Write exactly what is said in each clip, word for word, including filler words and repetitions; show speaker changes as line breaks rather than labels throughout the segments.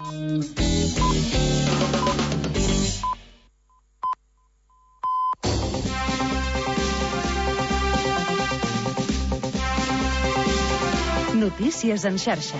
Notícies en xarxa.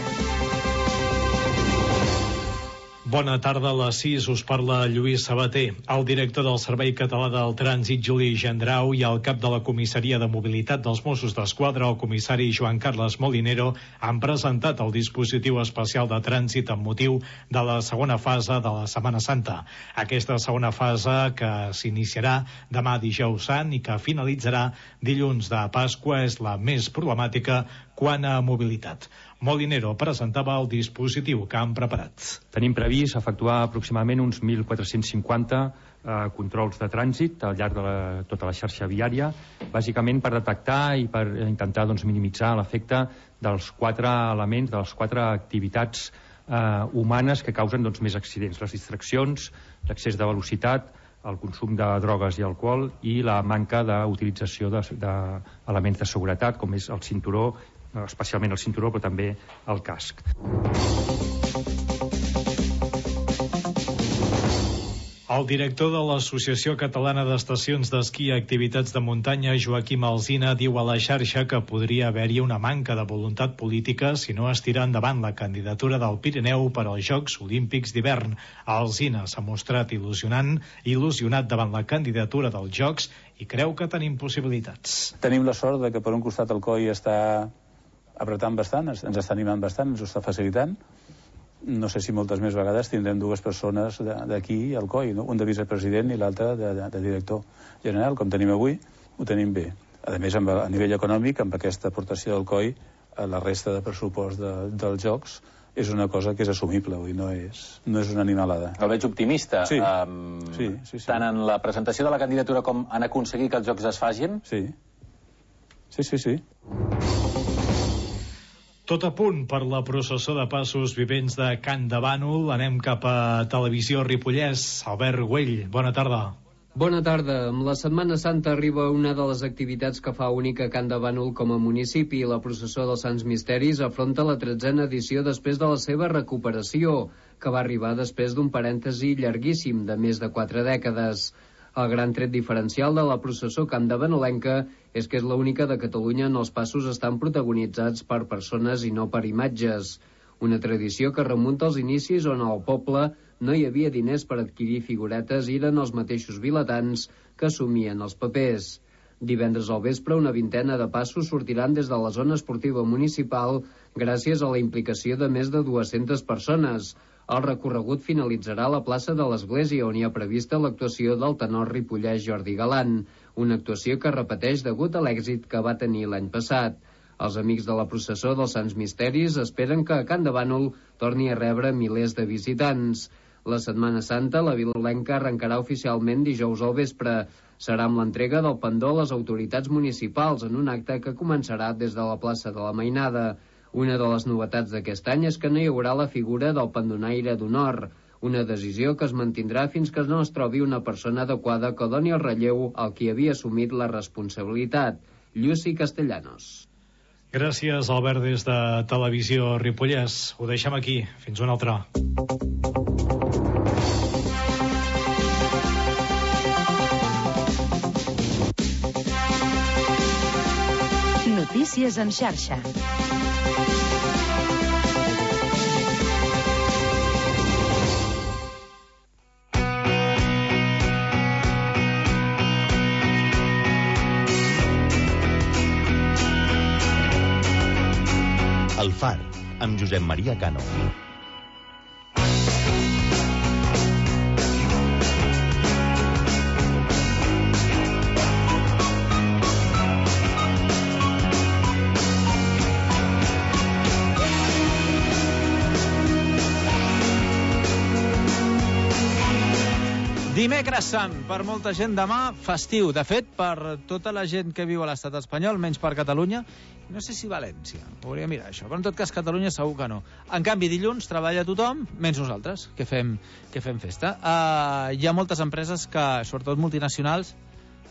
Bona tarda, a les sis us parla Lluís Sabater. El director del Servei Català del Trànsit, Juli Gendrau, i el cap de la Comissaria de Mobilitat dels Mossos d'Esquadra, el comissari Joan Carles Molinero, han presentat el dispositiu especial de trànsit amb motiu de la segona fase de la Setmana Santa. Aquesta segona fase, que s'iniciarà demà dijous sant i que finalitzarà dilluns de Pasqua, és la més problemàtica quant a mobilitat. Molinero presentava el dispositiu que han preparat.
Tenim previst efectuar aproximadament uns mil quatre-cents cinquanta eh, controls de trànsit al llarg de la, tota la xarxa viària, bàsicament per detectar i per intentar doncs, minimitzar l'efecte dels quatre elements, de les quatre activitats eh, humanes que causen doncs, més accidents: les distraccions, l'excés de velocitat, el consum de drogues i alcohol i la manca d'utilització d'elements de, de seguretat, com és el cinturó, especialment el cinturó, però també el casc.
El director de l'Associació Catalana d'Estacions d'Esquí i Activitats de Muntanya, Joaquim Alsina, diu a la xarxa que podria haver-hi una manca de voluntat política si no es tira endavant la candidatura del Pirineu per als Jocs Olímpics d'hivern. Alsina s'ha mostrat il·lusionant, il·lusionat davant la candidatura dels Jocs i creu que tenim possibilitats.
Tenim la sort de que per un costat el C O I està apretant bastant, ens està animant bastant, ens ho està facilitant. No sé si moltes més vegades tindrem dues persones d'aquí al C O I, no? Un de vicepresident i l'altre de, de, de director general, com tenim avui, ho tenim bé. A més, amb, a nivell econòmic, amb aquesta aportació del C O I, la resta de pressupost de, dels Jocs és una cosa que és assumible, avui no és, no és una animalada.
El veig optimista,
sí.
Um,
Sí, sí, sí.
tant en la presentació de la candidatura com en aconseguir que els Jocs es facin?
Sí, sí, sí, sí.
Tot a punt per la processó de passos vivents de Can de Bànol. Anem cap a Televisió Ripollès. Albert Güell, bona tarda.
Bona tarda. Amb la Setmana Santa arriba una de les activitats que fa única Can de Bànol com a municipi. La processó dels Sants Misteris afronta la tretzena edició després de la seva recuperació, que va arribar després d'un parèntesi llarguíssim de més de quatre dècades. El gran tret diferencial de la processó campdevanolenca és que és l'única de Catalunya on els passos estan protagonitzats per persones i no per imatges. Una tradició que remunta als inicis on al poble no hi havia diners per adquirir figuretes i eren els mateixos vilatans que assumien els papers. Divendres al vespre, una vintena de passos sortiran des de la zona esportiva municipal gràcies a la implicació de més de dues-centes persones. El recorregut finalitzarà a la plaça de l'Església, on hi ha prevista l'actuació del tenor ripollès Jordi Galant, una actuació que repeteix degut a l'èxit que va tenir l'any passat. Els amics de la processó dels Sants Misteris esperen que Can de Bànol torni a rebre milers de visitants. La Setmana Santa, la vilolenca, arrencarà oficialment dijous al vespre. Serà amb l'entrega del pendó a les autoritats municipals en un acte que començarà des de la plaça de la Mainada. Una de les novetats d'aquest any és que no hi haurà la figura del pendonaire d'honor, una decisió que es mantindrà fins que no es trobi una persona adequada que doni el relleu al qui havia assumit la responsabilitat, Lluci Castellanos.
Gràcies, Albert, des de Televisió Ripollès. Ho deixem aquí. Fins una altra.
Notícies en xarxa.
El Far, amb Josep Maria Cano.
Dimecres Sant, per molta gent demà, festiu. De fet, per tota la gent que viu a l'estat espanyol, menys per Catalunya, no sé si València, hauria de mirar això, però en tot cas Catalunya segur que no. En canvi, dilluns treballa tothom, menys nosaltres, que fem, que fem festa. Uh, hi ha moltes empreses que, sobretot multinacionals,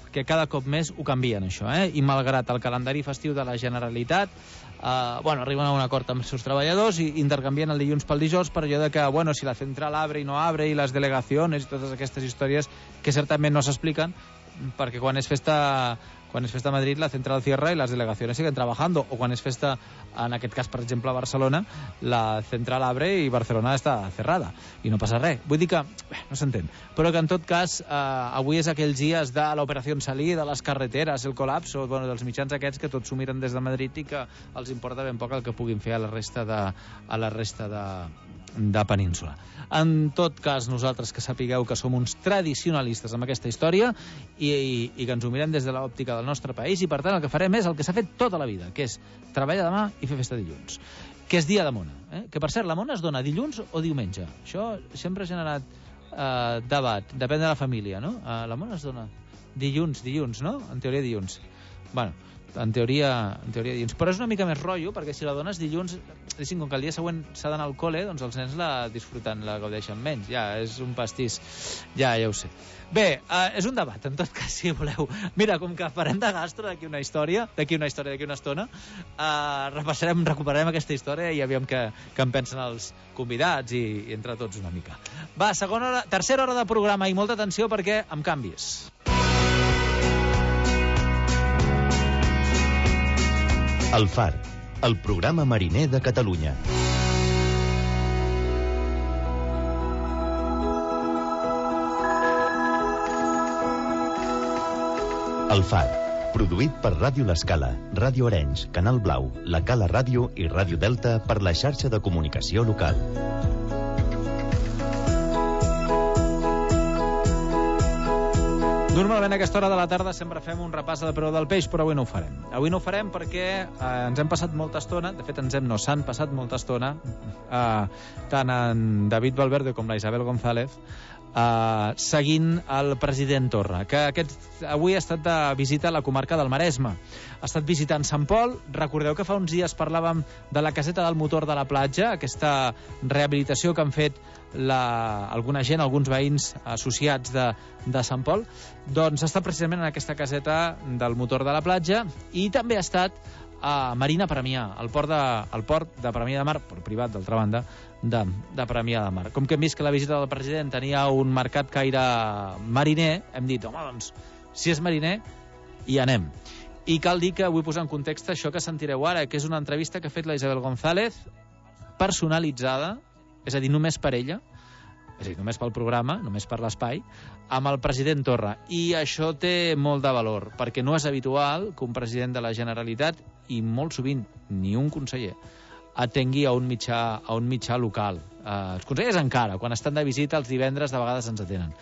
perquè cada cop més ho canvien, això, eh? I malgrat el calendari festiu de la Generalitat, eh, bueno, arriben a un acord amb els seus treballadors i intercanvien el dilluns pel dijous per allò de que, bueno, si la central abre i no abre i les delegacions i totes aquestes històries que certament no s'expliquen, perquè quan és festa... Quan és festa a Madrid, la central cierra i les delegacions siguen trabajando. O quan és festa, en aquest cas, per exemple, a Barcelona, la central abre i Barcelona està cerrada. I no passa res. Vull dir que, bé, no s'entén. Però que, en tot cas, eh, avui és aquells dies de l'operació Salí, de les carreteres, el col·lapso, bueno, dels mitjans aquests que tots s'ho miren des de Madrid i que els importa ben poc el que puguin fer a la resta de, a la resta de, de península. En tot cas, nosaltres que sapigueu que som uns tradicionalistes amb aquesta història i, i, i que ens ho mirem des de l'òptica del nostre país i, per tant, el que farem és el que s'ha fet tota la vida, que és treballar demà i fer festa dilluns, que és dia de mona. Eh? Que, per cert, la mona es dona dilluns o diumenge. Això sempre ha generat eh, debat, depèn de la família, no? Eh, la mona es dona dilluns, dilluns, no? En teoria dilluns. Bueno, en teoria, en teoria dilluns. Però és una mica més rotllo, perquè si la dones dilluns, com que el dia següent s'ha d'anar al col·le, doncs els nens la disfruten, la gaudeixen menys. Ja, és un pastís. Ja, ja ho sé. Bé, eh, és un debat, en tot cas, si voleu. Mira, com que farem de gastro d'aquí una història, d'aquí una història, d'aquí una estona, eh, repassarem, recuperarem aquesta història i aviam què, què en pensen els convidats i, i entre tots una mica. Va, segona hora, tercera hora de programa i molta atenció perquè amb canvis.
El Far, el programa mariner de Catalunya. El Far, produït per Ràdio L'Escala, Ràdio Arenys, Canal Blau, La Cala Ràdio i Ràdio Delta per la xarxa de comunicació local.
Normalment a aquesta hora de la tarda sempre fem un repàs del preu del peix, però avui no ho farem. Avui no ho farem perquè eh, ens hem passat molta estona, de fet ens hem no, s'han passat molta estona, eh, tant en David Valverde com la Isabel González, eh, seguint el president Torra, que aquest, avui ha estat de visita a la comarca del Maresme. Ha estat visitant Sant Pol. Recordeu que fa uns dies parlàvem de la caseta del motor de la platja, aquesta rehabilitació que han fet la, alguna gent, alguns veïns associats de, de Sant Pol. Doncs ha estat precisament en aquesta caseta del motor de la platja i també ha estat a Marina Premià, al port de, al port de Premià de Mar, port privat, d'altra banda, de, de Premià de Mar. Com que hem vist que la visita del president tenia un marcat caire mariner, hem dit, home, doncs, si és mariner, hi anem. I cal dir que vull posar en context això que sentireu ara, que és una entrevista que ha fet la Isabel González, personalitzada, és a dir, només per ella, és a dir, només pel programa, només per l'espai, amb el president Torra. I això té molt de valor, perquè no és habitual que un president de la Generalitat, i molt sovint ni un conseller, atengui a un mitjà, a un mitjà local. Eh, els consellers encara, quan estan de visita els divendres de vegades ens atenen.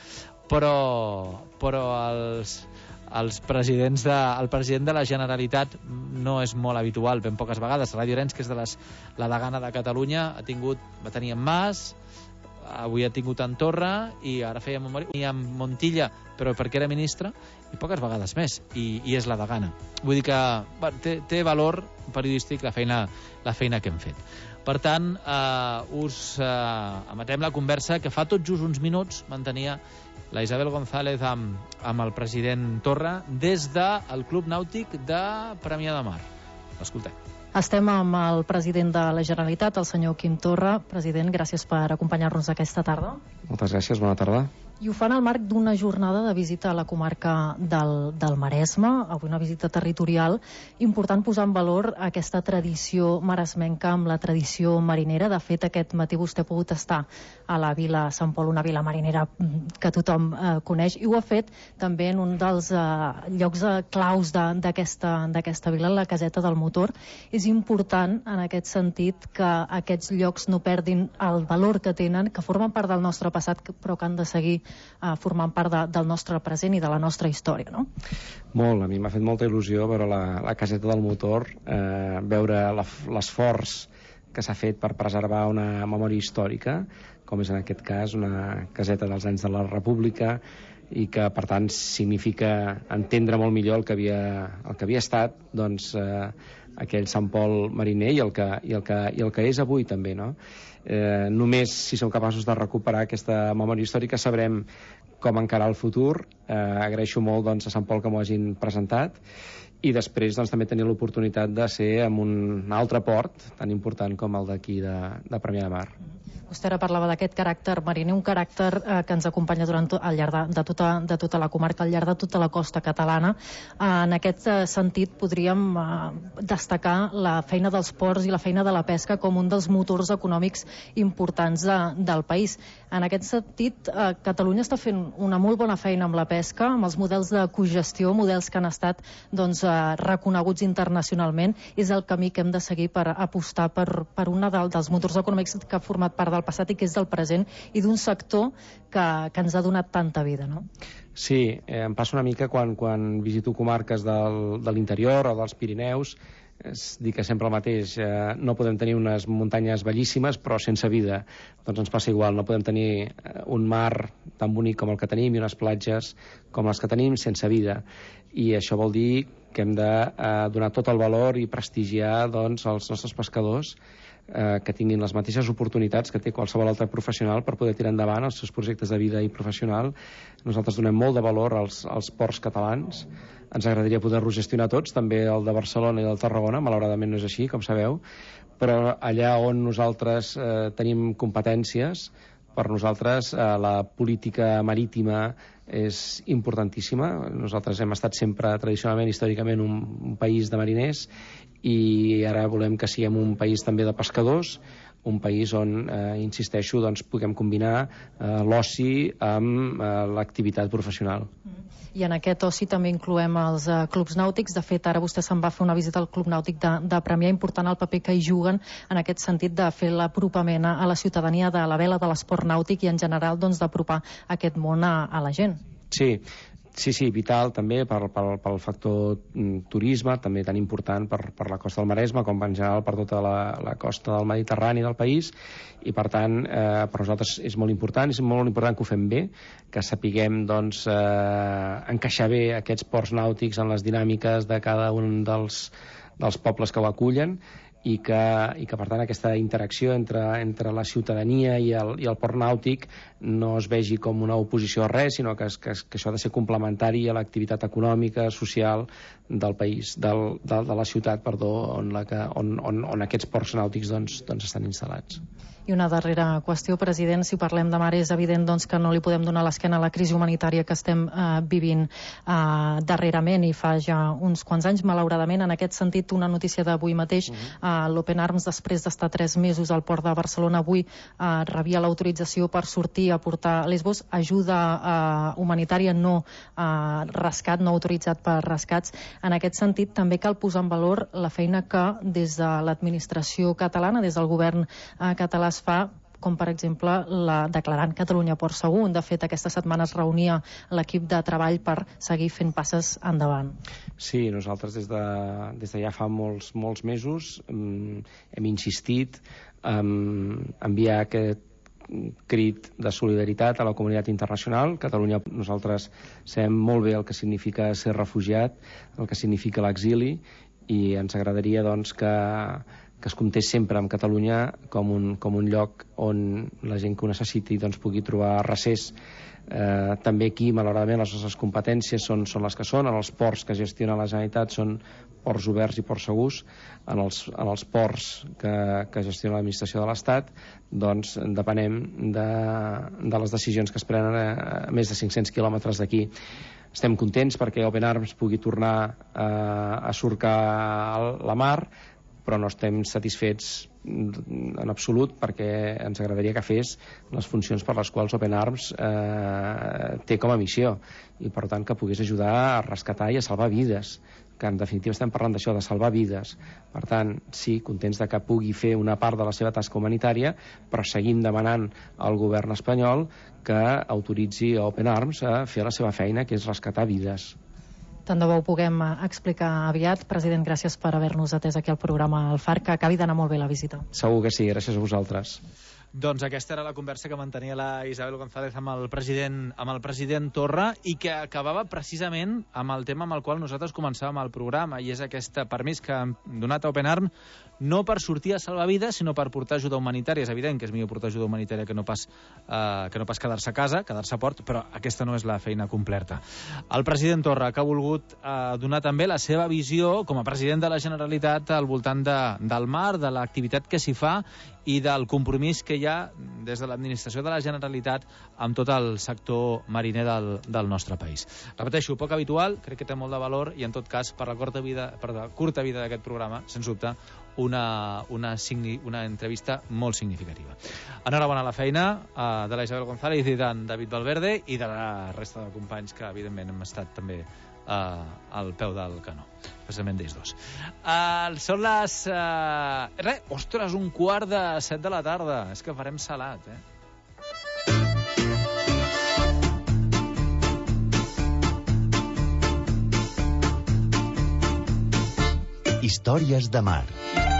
Però, però els, els presidents de, el president de la Generalitat no és molt habitual, ben poques vegades. Ràdio Arenys, que és de les, la degana de Catalunya, ha tingut, va tenir en Mas, avui ha tingut en Torra i ara feia en Montilla, però perquè era ministre, i poques vegades més, i, i és la degana. Vull dir que bueno, té, té valor periodístic la feina, la feina que hem fet. Per tant, eh, us eh, emetem la conversa que fa tot just uns minuts mantenia la Isabel González amb, amb el president Torra des del Club Nàutic de Premià de Mar. Escoltem.
Estem amb el president de la Generalitat, el senyor Quim Torra. President, gràcies per acompanyar-nos aquesta tarda.
Moltes gràcies, bona tarda.
I ho fan al marc d'una jornada de visita a la comarca del, del Maresme, avui una visita territorial, important posar en valor aquesta tradició maresmenca amb la tradició marinera. De fet, aquest matí vostè ha pogut estar a la vila Sant Pol, una vila marinera que tothom eh, coneix, i ho ha fet també en un dels eh, llocs eh, claus d'aquesta d'aquesta vila, la caseta del motor. És important, en aquest sentit, que aquests llocs no perdin el valor que tenen, que formen part del nostre passat, però que han de seguir Uh, formant part de, del nostre present i de la nostra història, no?
Molt, a mi m'ha fet molta il·lusió veure la, la caseta del motor, eh, veure l'esforç que s'ha fet per preservar una memòria històrica, com és en aquest cas una caseta dels anys de la República, i que per tant significa entendre molt millor el que havia, el que havia estat doncs, eh, aquell Sant Pol mariner i el que, i el que, i el que és avui també, no? Eh, només si som capaços de recuperar aquesta memòria històrica sabrem com encarar el futur. Eh, agraeixo molt, doncs, a Sant Pol que m'ho hagin presentat, i després, doncs, també tenir l'oportunitat de ser en un altre port tan important com el d'aquí de, de Premià de Mar.
Vostè ara parlava d'aquest caràcter mariner, un caràcter eh, que ens acompanya durant tot, al llarg de, de, tota, de tota la comarca, al llarg de tota la costa catalana. Eh, en aquest eh, sentit podríem eh, destacar la feina dels ports i la feina de la pesca com un dels motors econòmics importants de, del país. En aquest sentit, eh, Catalunya està fent una molt bona feina amb la pesca, amb els models de cogestió, models que han estat, doncs, eh, reconeguts internacionalment. És el camí que hem de seguir per apostar per, per un dels motors econòmics que ha format part del passat i que és del present, i d'un sector que, que ens ha donat tanta vida, no?
Sí, eh, em passa una mica quan, quan visito comarques del, de l'interior o dels Pirineus. Es dic sempre el mateix, eh, no podem tenir unes muntanyes bellíssimes però sense vida. Doncs ens passa igual, no podem tenir un mar tan bonic com el que tenim i unes platges com les que tenim sense vida. I això vol dir que hem de eh, donar tot el valor i prestigiar, doncs, els nostres pescadors, eh, que tinguin les mateixes oportunitats que té qualsevol altre professional per poder tirar endavant els seus projectes de vida i professional. Nosaltres donem molt de valor als, als ports catalans. Ens agradaria poder-los gestionar tots, també el de Barcelona i el de Tarragona. Malauradament no és així, com sabeu, però allà on nosaltres eh, tenim competències, per nosaltres eh, la política marítima és importantíssima. Nosaltres hem estat sempre, tradicionalment, històricament, un, un país de mariners, i ara volem que siguem un país també de pescadors, un país on, eh, insisteixo, doncs, puguem combinar eh, l'oci amb eh, l'activitat professional.
I en aquest oci també incloem els uh, clubs nàutics. De fet, ara vostè se'n va fer una visita al Club Nàutic de, de Premià, important el paper que hi juguen en aquest sentit de fer l'apropament a la ciutadania de la vela, de l'esport nàutic, i en general, doncs, d'apropar aquest món a, a la gent.
Sí, Sí, sí, vital també pel, pel, pel factor mm, turisme, també tan important per, per la costa del Maresme com en general per tota la, la costa del Mediterrani del país, i per tant eh, per nosaltres és molt important, és molt important que ho fem bé, que sapiguem, doncs, eh, encaixar bé aquests ports nàutics en les dinàmiques de cada un dels, dels pobles que ho acullen, i que, i que per tant aquesta interacció entre, entre la ciutadania i el, i el port nàutic no es vegi com una oposició a res, sinó que, es, que, que això ha de ser complementari a l'activitat econòmica, social del país, del, de, de la ciutat, perdó, on, la que, on, on, on aquests ports nàutics, doncs, doncs estan instal·lats.
I una darrera qüestió, president, si parlem de mar, és evident, doncs, que no li podem donar l'esquena a la crisi humanitària que estem eh, vivint eh, darrerament, i fa ja uns quants anys, malauradament. En aquest sentit, una notícia d'avui mateix, uh-huh. eh, l'Open Arms, després d'estar tres mesos al port de Barcelona, avui eh, rebia l'autorització per sortir a portar a Lesbos ajuda eh, humanitària, no eh, rescat, no autoritzat per rescats. En aquest sentit, també cal posar en valor la feina que des de l'administració catalana, des del govern eh, català, fa, com per exemple la declarant Catalunya Port Segur. De fet, aquesta setmana es reunia l'equip de treball per seguir fent passes endavant.
Sí, nosaltres des de, des de ja fa molts, molts mesos um, hem insistit en um, enviar aquest crit de solidaritat a la comunitat internacional. Catalunya, nosaltres sabem molt bé el que significa ser refugiat, el que significa l'exili, i ens agradaria, doncs, que que es comptés sempre amb Catalunya com un, com un lloc on la gent que ho necessiti, doncs, pugui trobar recés. Eh, també aquí, malauradament, les nostres competències són, són les que són. En els ports que gestiona la Generalitat són ports oberts i ports segurs. En els, en els ports que, que gestiona l'administració de l'Estat, doncs depenem de, de les decisions que es prenen a, a més de cinc-cents quilòmetres d'aquí. Estem contents perquè Open Arms pugui tornar eh, a surcar la mar, però no estem satisfets en absolut, perquè ens agradaria que fes les funcions per les quals Open Arms eh, té com a missió, i per tant que pogués ajudar a rescatar i a salvar vides, que en definitiva estem parlant d'això, de salvar vides. Per tant, sí, contents de que pugui fer una part de la seva tasca humanitària, però seguim demanant al govern espanyol que autoritzi a Open Arms a fer la seva feina, que és rescatar vides.
Tant de bo ho puguem explicar aviat. President, gràcies per haver-nos atès aquí al programa El Far, que acabi d'anar molt bé la visita.
Segur que sí, gràcies a vosaltres.
Doncs aquesta era la conversa que mantenia la Isabel González amb el president, amb el president Torra, i que acabava precisament amb el tema amb el qual nosaltres començàvem el programa, i és aquest permís que han donat a Open Arms, no per sortir a salvar vides, sinó per portar ajuda humanitària. És evident que és millor portar ajuda humanitària que no pas, eh, que no pas quedar-se a casa, quedar-se a port, però aquesta no és la feina completa. El president Torra, que ha volgut eh, donar també la seva visió com a president de la Generalitat al voltant de, del mar, de l'activitat que s'hi fa i del compromís que hi ha des de l'administració de la Generalitat amb tot el sector mariner del, del nostre país. Repeteixo, poc habitual, crec que té molt de valor i en tot cas per la curta vida, per la curta vida d'aquest programa, sens dubte, una, una, signi, una entrevista molt significativa. Enhorabona a la feina uh, de la Isabel González i d'en David Valverde i de la resta de companys que evidentment hem estat també Uh, al peu del canó, especialment d'ells dos. Uh, són les... Uh, res, ostres, un quart de set de la tarda. És que farem salat, eh?
Històries de mar.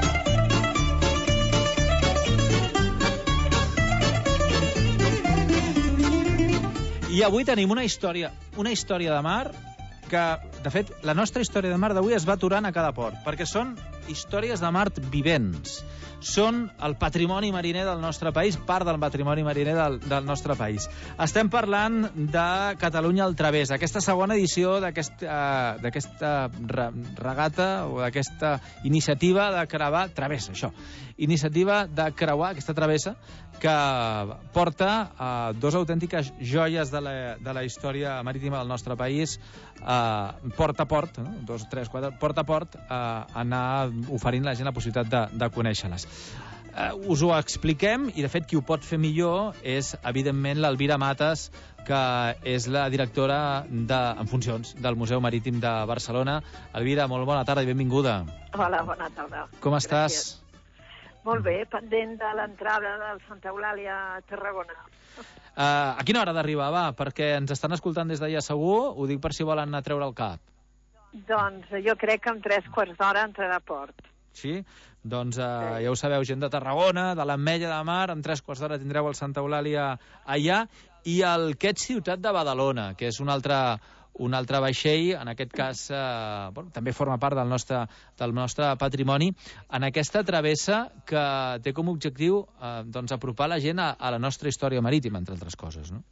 I avui tenim una història, una història de mar que, de fet, la nostra història de mar d'avui es va aturant a cada port, perquè són històries de mar vivents. Són el patrimoni mariner del nostre país, part del patrimoni mariner del, del nostre país. Estem parlant de Catalunya al través, aquesta segona edició d'aquesta uh, regata o d'aquesta iniciativa de creuar, travessa, això, iniciativa de creuar aquesta travessa que porta uh, dos autèntiques joies de la, de la història marítima del nostre país, uh, port a port, no? dos, tres, quatre, port a port, uh, anar oferint a la gent la possibilitat de, de conèixer-les. Uh, us ho expliquem, i de fet qui ho pot fer millor és, evidentment, l'Elvira Matas, que és la directora de, en funcions del Museu Marítim de Barcelona. Elvira, molt bona tarda i benvinguda.
Hola, bona tarda.
Com estàs?
Gràcies. Molt bé, pendent de l'entrada del Santa Eulàlia a Tarragona.
Uh, a quina hora d'arribar, va? Perquè ens estan escoltant des d'allà segur, ho dic per si volen anar a treure el cap.
Doncs jo crec que en tres quarts d'hora entrarà a port.
Sí? Doncs uh, sí. Ja ho sabeu, gent de Tarragona, de l'Ametlla de Mar, en tres quarts d'hora tindreu el Santa Eulàlia allà, i el Quet Ciutat de Badalona, que és un altre... un altre vaixell, en aquest cas eh, bueno, també forma part del nostre, del nostre patrimoni, en aquesta travessa que té com a objectiu eh, doncs apropar la gent a, a la nostra història marítima, entre altres coses, no?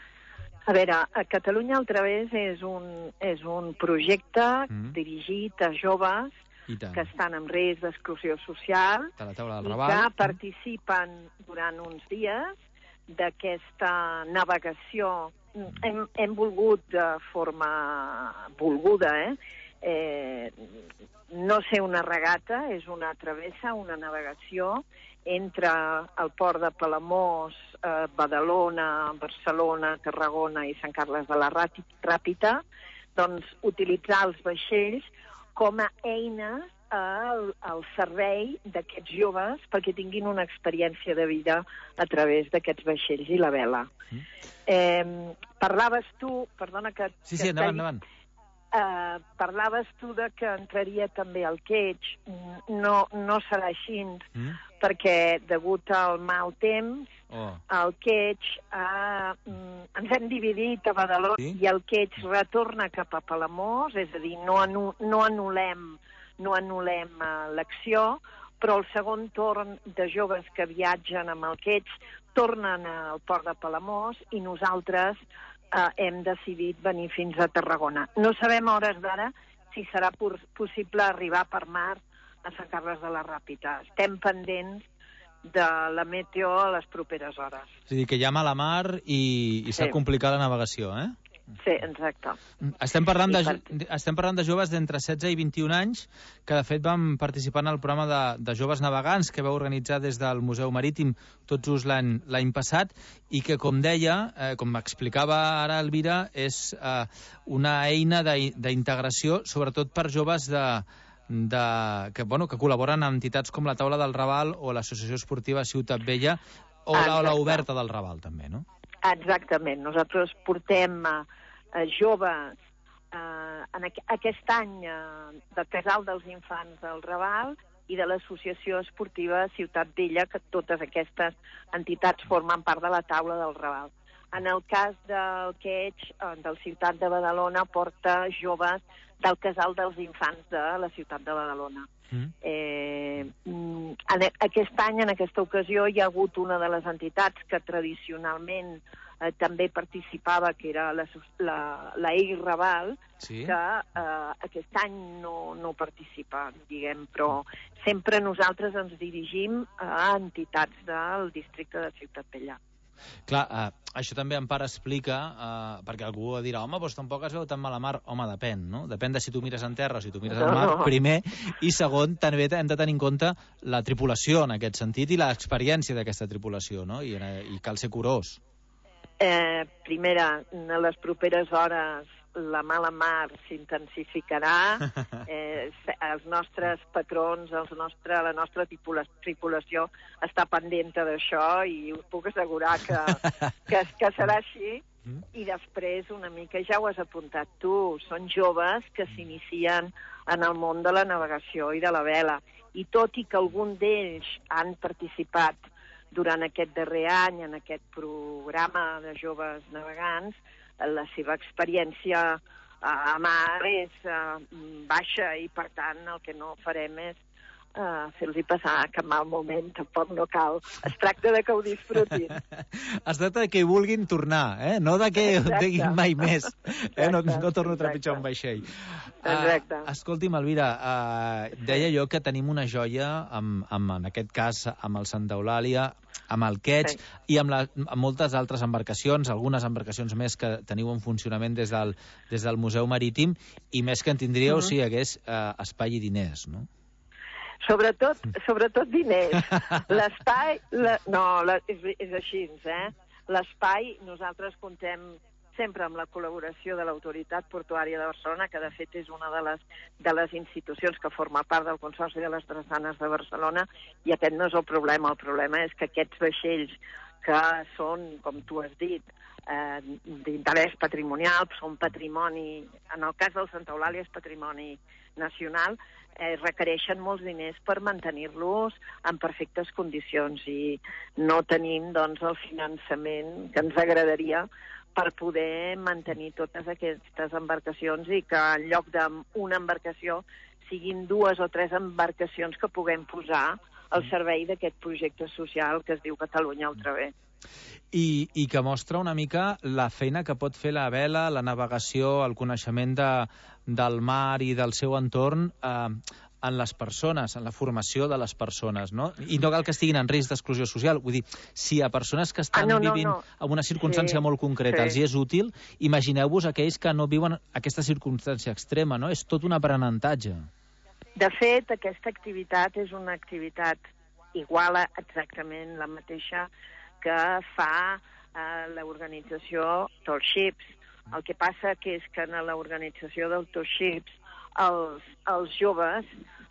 A veure, a Catalunya al través és un, és un projecte mm. dirigit a joves que estan en risc d'exclusió social
de la taula del
i
Raval.
que participen durant uns dies d'aquesta navegació. Hem, hem volgut de forma volguda, eh? Eh, no ser una regata, és una travessa, una navegació entre el port de Palamós, eh, Badalona, Barcelona, Tarragona i Sant Carles de la Ràpita, doncs utilitzar els vaixells com a eines al, al servei d'aquests joves perquè tinguin una experiència de vida a través d'aquests vaixells i la vela. Mm. Eh, parlaves tu, perdona que...
Sí, sí,
que
endavant, endavant.
Eh, parlaves tu de que entraria també el quetx. No, no serà així, mm. perquè degut al mal temps, oh. el quetx eh, ens hem dividit a Badalona, sí? I el quetx retorna cap a Palamós, és a dir, no, anu no anul·lem, no anul·lem uh, l'acció, però el segon torn de joves que viatgen amb el quetx tornen al port de Palamós i nosaltres eh, hem decidit venir fins a Tarragona. No sabem a hores d'ara si serà possible arribar per mar a Sant Carles de la Ràpita. Estem pendents de la meteo a les properes hores.
És a dir, que hi ha mala mar i, i s'ha sí. complicat la navegació, eh?
Sí, exacte.
Estem parlant, de, estem parlant de joves d'entre setze i vint-i-un anys que, de fet, van participar en el programa de, de joves navegants que vau organitzar des del Museu Marítim tot just l'any passat i que, com deia, eh, com explicava ara Elvira, és eh, una eina d'integració, sobretot per joves de, de, que, bueno, que col·laboren amb entitats com la Taula del Raval o l'Associació Esportiva Ciutat Vella o la, o la Oberta del Raval, també, no?
Exactament. Nosaltres portem eh, joves eh, en aqu aquest any eh, del Casal dels Infants del Raval i de l'Associació Esportiva Ciutat Vella, que totes aquestes entitats formen part de la taula del Raval. En el cas del Queig, del Ciutat de Badalona, porta joves del Casal dels Infants de la Ciutat de Badalona. Mm. Eh, aquest any, en aquesta ocasió, hi ha hagut una de les entitats que tradicionalment eh, també participava, que era la, la, la E I Raval, sí? que eh, aquest any no, no participa, diguem, però sempre nosaltres ens dirigim a entitats del districte de Ciutat Vella.
Clar, eh, això també en part explica, eh, perquè algú dirà, home, doncs tampoc es veu tan mala mar. Home, depèn, no? Depèn de si tu mires en terra o si tu mires al mar, primer, i segon, també hem de tenir en compte la tripulació en aquest sentit i l'experiència d'aquesta tripulació, no? I, i cal ser curós.
Eh, primera, en les properes hores la mala mar s'intensificarà, eh, els nostres patrons, els nostre, la nostra tripulació està pendent d'això i us puc assegurar que, que, que serà així. I després, una mica, ja ho has apuntat tu, són joves que s'inicien en el món de la navegació i de la vela. I tot i que algun d'ells han participat durant aquest darrer any en aquest programa de joves navegants, la seva experiència a mar és uh, baixa i, per tant, el que no farem és uh, fer-los passar cap mal moment. Tampoc no cal. Es tracta de que ho disfrutin.
Es tracta de que hi vulguin tornar, eh? No de que ho deguin mai més. Eh? No, no torno a trepitjar un vaixell.
Exacte.
Uh, escolti'm, Elvira, uh, deia jo que tenim una joia, amb, amb, en aquest cas amb el Santa Eulàlia, amb el Queig, sí. i amb, la, amb moltes altres embarcacions, algunes embarcacions més que teniu en funcionament des del, des del Museu Marítim, i més que en tindríeu uh -huh. si hi hagués eh, espai i diners, no?
Sobretot, sobretot diners. L'espai... La, no, la, és, és així, eh? L'espai, nosaltres contem sempre amb la col·laboració de l'Autoritat Portuària de Barcelona, que de fet és una de les, de les institucions que forma part del Consorci de les Drassanes de Barcelona, i aquest no és el problema. El problema és que aquests vaixells que són, com tu has dit, eh, d'interès patrimonial, són patrimoni, en el cas del Santa Eulàlia és patrimoni nacional, eh, requereixen molts diners per mantenir-los en perfectes condicions, i no tenim, doncs, el finançament que ens agradaria per poder mantenir totes aquestes embarcacions i que en lloc d'una embarcació siguin dues o tres embarcacions que puguem posar al servei d'aquest projecte social que es diu Catalunya Ultravé.
I, I que mostra una mica la feina que pot fer la vela, la navegació, el coneixement de, del mar i del seu entorn eh, en les persones, en la formació de les persones, no? I no cal que estiguin en risc d'exclusió social. Vull dir, si a persones que estan ah, no, no, vivint no. en una circumstància sí, molt concreta sí. els hi és útil, imagineu-vos aquells que no viuen aquesta circumstància extrema, no? És tot un aprenentatge.
De fet, aquesta activitat és una activitat igual a exactament la mateixa que fa eh, l'organització Tall Ships. El que passa que és que en l'organització del Tall Ships els, els joves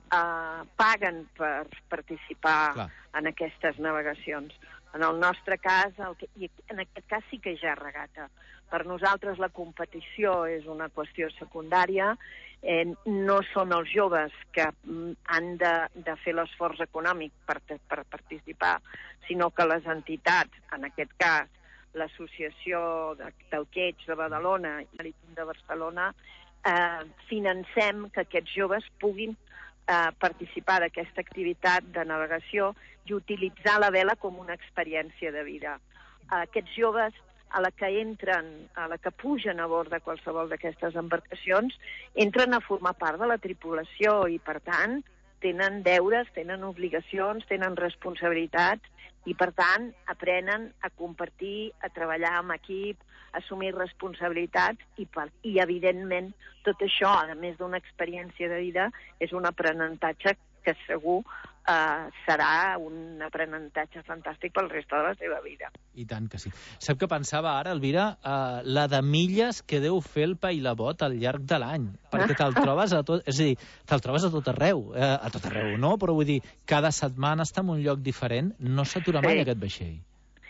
eh, paguen per participar Clar. en aquestes navegacions. En el nostre cas, el que, i en aquest cas sí que hi ha regata. Per nosaltres la competició és una qüestió secundària, eh, no són els joves que han de, de fer l'esforç econòmic per, per participar, sinó que les entitats, en aquest cas l'Associació de, del Queig de Badalona i Marítim de Barcelona, eh, financem que aquests joves puguin eh, participar d'aquesta activitat de navegació i utilitzar la vela com una experiència de vida. Eh, aquests joves, a la que entren, a la que pugen a bord de qualsevol d'aquestes embarcacions, entren a formar part de la tripulació i, per tant, tenen deures, tenen obligacions, tenen responsabilitats i, per tant, aprenen a compartir, a treballar en equip, a assumir responsabilitats i, per, i evidentment, tot això, a més d'una experiència de vida, és un aprenentatge que segur eh, serà un aprenentatge fantàstic pel reste de la seva vida.
I tant que sí. Sap què pensava ara, Elvira? Uh, la de milles que deu fer el pailabot al llarg de l'any, perquè te'l trobes a tot... És a dir, te'l trobes a tot arreu. Eh, a tot arreu, no? Però vull dir, cada setmana està en un lloc diferent, no s'atura mai sí. aquest vaixell.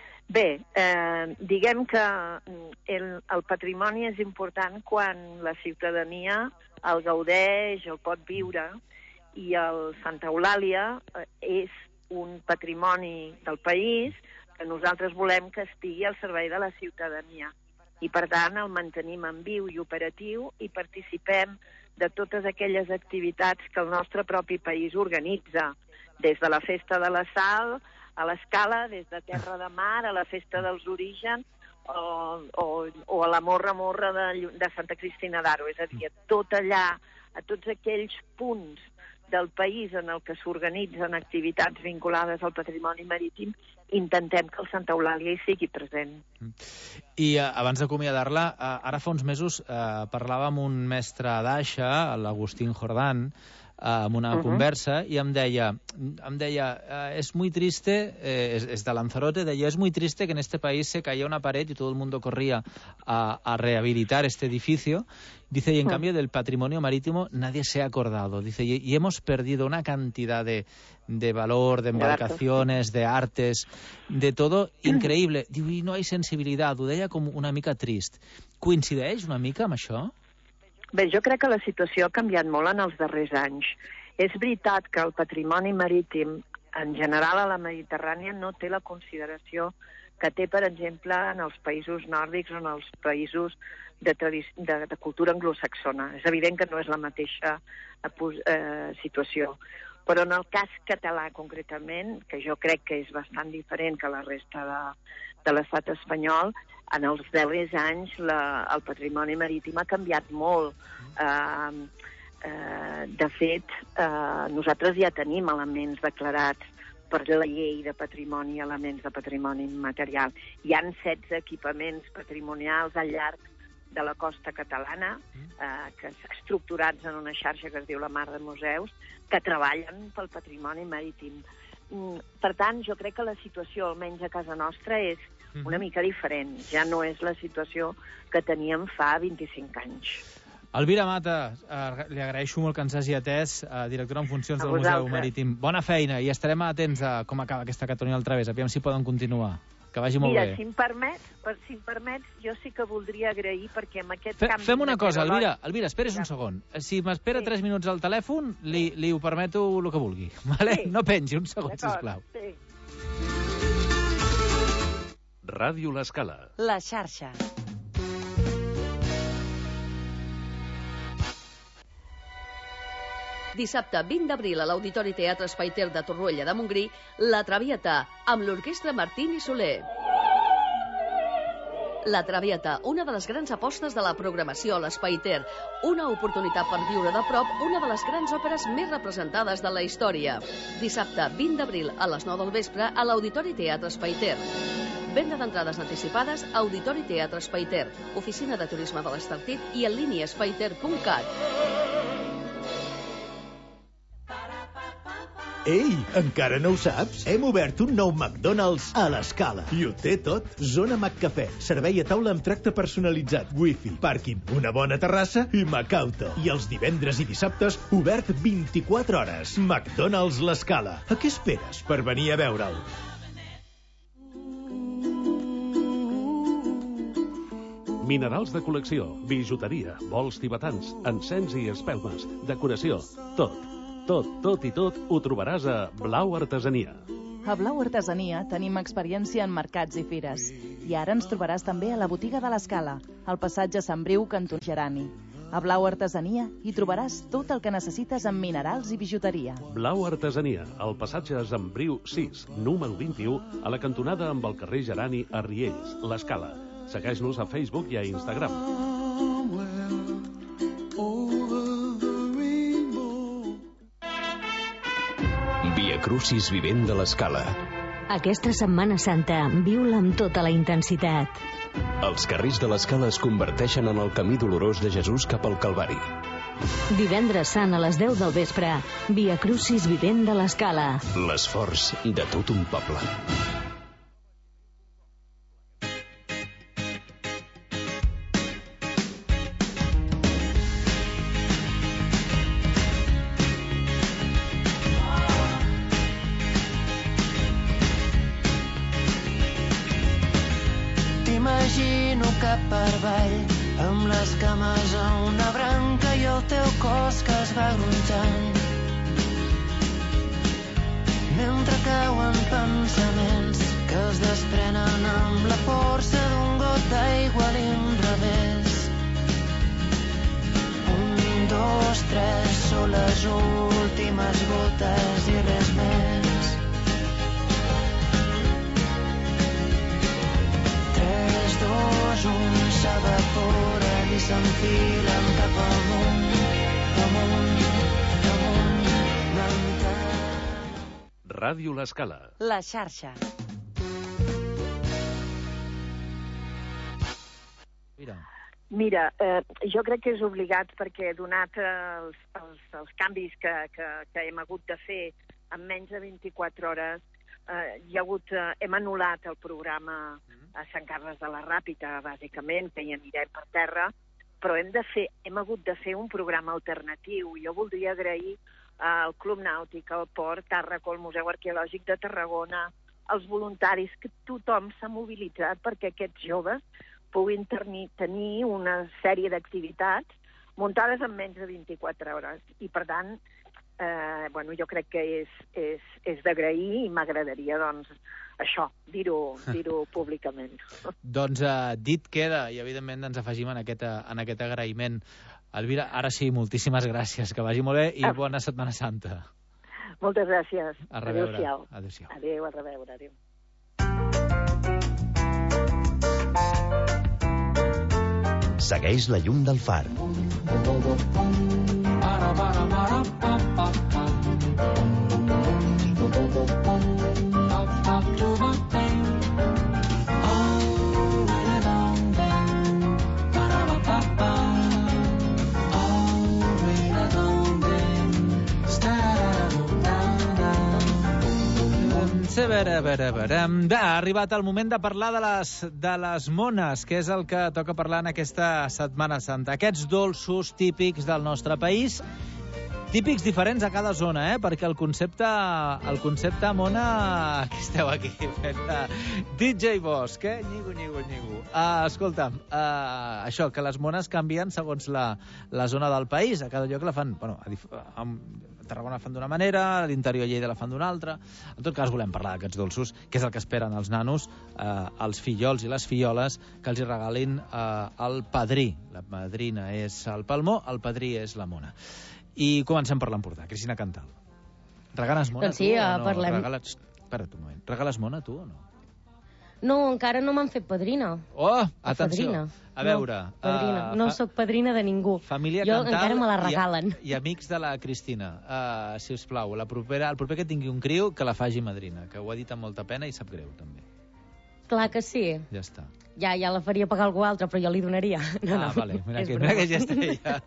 Bé, eh, diguem que el, el patrimoni és important quan la ciutadania el gaudeix, el pot viure, i el Santa Eulàlia és un patrimoni del país que nosaltres volem que estigui al servei de la ciutadania. I, per tant, el mantenim en viu i operatiu i participem de totes aquelles activitats que el nostre propi país organitza, des de la Festa de la Sal a l'Escala, des de Terra de Mar a la Festa dels Orígens o, o, o a la Morra Morra de, de Santa Cristina d'Aro. És a dir, tot allà, a tots aquells punts del país en el que s'organitzen activitats vinculades al patrimoni marítim, intentem que el Santa Eulàlia hi sigui present.
I uh, abans d'acomiadar-la, uh, ara fa uns mesos uh, parlava amb un mestre d'Aixa, l'Agustín Jordán, amb una uh-huh. conversa, y em deia, em deia eh, es muy triste, eh, es, es de Lanzarote, deia, es muy triste que en este país se caía una pared y todo el mundo corría a, a rehabilitar este edificio. Dice, y en uh-huh. cambio del patrimonio marítimo nadie se ha acordado. Dice, y, y hemos perdido una cantidad de, de valor, de embarcaciones, de artes, de todo increïble. Diu, i no hi ha sensibilitat, ho deia com una mica trist. Coincideix una mica amb això?
Bé, jo crec que la situació ha canviat molt en els darrers anys. És veritat que el patrimoni marítim, en general a la Mediterrània, no té la consideració que té, per exemple, en els països nòrdics o en els països de, de, de cultura anglosaxona. És evident que no és la mateixa eh, situació. Però en el cas català, concretament, que jo crec que és bastant diferent que la resta de, de l'estat espanyol, en els darrers anys la, el patrimoni marítim ha canviat molt. Eh, eh, de fet, eh, nosaltres ja tenim elements declarats per la llei de patrimoni, elements de patrimoni material. Hi han setze equipaments patrimonials al llarg de la costa catalana, eh, que estructurats en una xarxa que es diu la Mar de Museus, que treballen pel patrimoni marítim. Per tant, jo crec que la situació, almenys a casa nostra, és una mica diferent. Ja no és la situació que teníem fa vint-i-cinc anys.
Elvira Mata, eh, li agraeixo molt que ens hagi atès, eh, directora en funcions del Museu Marítim. Bona feina i estarem atents a com acaba aquesta Catalunya al través. Aviam si poden continuar. Que vagi molt
Mira,
bé.
Mira, si em permets, per, si em permets, jo sí que voldria agrair perquè amb aquest
Fe,
canvi...
Fem una cosa, Elvira, Elvira, esperes un segon. Si m'espera sí. tres minuts al telèfon, li, li ho permeto el que vulgui. Vale? Sí. No pengi, un segon, sisplau.
Sí.
Ràdio L'Escala.
La xarxa.
Dissabte vint d'abril a l'Auditori Teatre Espai Ter de Torroella de Montgrí, La Traviata, amb l'orquestra Martín i Soler. La Traviata, una de les grans apostes de la programació a l'Espai Ter, una oportunitat per viure de prop una de les grans òperes més representades de la història. Dissabte vint d'abril a les nou del vespre a l'Auditori Teatre Espai Ter. Venda d'entrades anticipades a Auditori Teatre Espai Ter, oficina de turisme de l'Estartit i en línia espaiter punt cat.
Ei, encara no ho saps? Hem obert un nou McDonald's a l'Escala. I ho té tot. Zona McCafè, servei a taula amb tracte personalitzat, wifi, pàrquing, una bona terrassa i Macauto. I els divendres i dissabtes, obert vint-i-quatre hores. McDonald's l'Escala. A què esperes per venir a veure'l?
Minerals de col·lecció, bijuteria, bols tibetans, encens i espelmes, decoració, tot. Tot, tot i tot ho trobaràs a Blau Artesania.
A Blau Artesania tenim experiència en mercats i fires. I ara ens trobaràs també a la botiga de l'Escala, al passatge Sant Briu, canton Gerani. A Blau Artesania hi trobaràs tot el que necessites en minerals i bijuteria.
Blau Artesania, al passatge Sant Briu sis, número vint-i-u, a la cantonada amb el carrer Gerani a Riells, l'Escala. Segueix-nos a Facebook i a Instagram.
Via Crucis vivent de l'Escala.
Aquesta Setmana Santa, viu-la amb tota la intensitat.
Els carrers de l'Escala es converteixen en el camí dolorós de Jesús cap al Calvari.
Divendres Sant a les deu del vespre, Via Crucis vivent de l'Escala.
L'esforç de tot un poble.
T'imagino cap per avall, amb les cames a una branca i el teu cos que es va gronxant. mentre cauen pensaments que es desprenen amb la força d'un got d'aigua a l'inrevés. Un, dos, tres, són les últimes gotes i res més. Tres, dos, un, s'evaporen i s'enfilen cap amunt, amunt, amunt, lentament.
Ràdio L'Escala.
La xarxa.
Mira.
Mira, eh, jo crec que és obligat perquè donat els, els, els canvis que, que, que hem hagut de fer en menys de vint-i-quatre hores, eh, hi ha hagut, eh, hem anul·lat el programa a Sant Carles de la Ràpita, bàsicament, que hi anirem per terra, però hem, de fer, hem hagut de fer un programa alternatiu. Jo voldria agrair al Club Nàutic, al Port, Tàrraco, al Museu Arqueològic de Tarragona, als voluntaris, que tothom s'ha mobilitzat perquè aquests joves puguin tenir, tenir una sèrie d'activitats muntades en menys de vint-i-quatre hores. I, per tant, eh, bueno, jo crec que és, és, és d'agrair i m'agradaria, doncs, això, dir-ho dir-ho públicament.
Doncs eh, dit queda, i evidentment ens afegim en aquest, en aquest agraïment. Elvira, ara sí, moltíssimes gràcies, que vagi molt bé i bona Setmana Santa.
Moltes gràcies.
A reveure.
Adéu-siau.
Adéu-siau.
Adéu, a reveure. Adéu.
Segueix la llum del far.
A veure, a veure, a veure. Ha arribat el moment de parlar de les, de les mones, que és el que toca parlar en aquesta Setmana Santa. Aquests dolços típics del nostre país, típics diferents a cada zona, eh? Perquè el concepte, el concepte mona... Aquí esteu aquí, fent D J Bosch, eh? Nyigo, nyigo, nyigo. Uh, escolta'm, uh, això, que les mones canvien segons la, la zona del país. A cada lloc la fan... Bueno, a, a, a Tarragona fan d'una manera, a l'interior de Lleida la fan d'una altra. En tot cas, volem parlar d'aquests dolços, que és el que esperen els nanos, eh, els fillols i les filloles, que els hi regalin eh, el padrí. La madrina és el Palmó, el padrí és la mona. I comencem per l'Empordà. Cristina Cantal. Regales mona,
doncs sí,
tu, o no?
Parlem.
Regales... Espera't un moment. Regales mona, tu, o no?
No, encara no m'han fet padrina.
Oh, atenció.
Padrina.
A veure...
No, padrina. Uh, no fa... sóc padrina de ningú.
Família
jo
Cantal
encara me la regalen.
I, i amics de la Cristina, uh, si us plau, la propera, el proper que tingui un criu, que la faci madrina, que ho ha dit amb molta pena i sap greu, també.
Clar que sí.
Ja està.
Ja, ja la faria pagar algú altre, però jo li donaria. No,
ah,
no.
vale. Mira que, mira que ja està ella.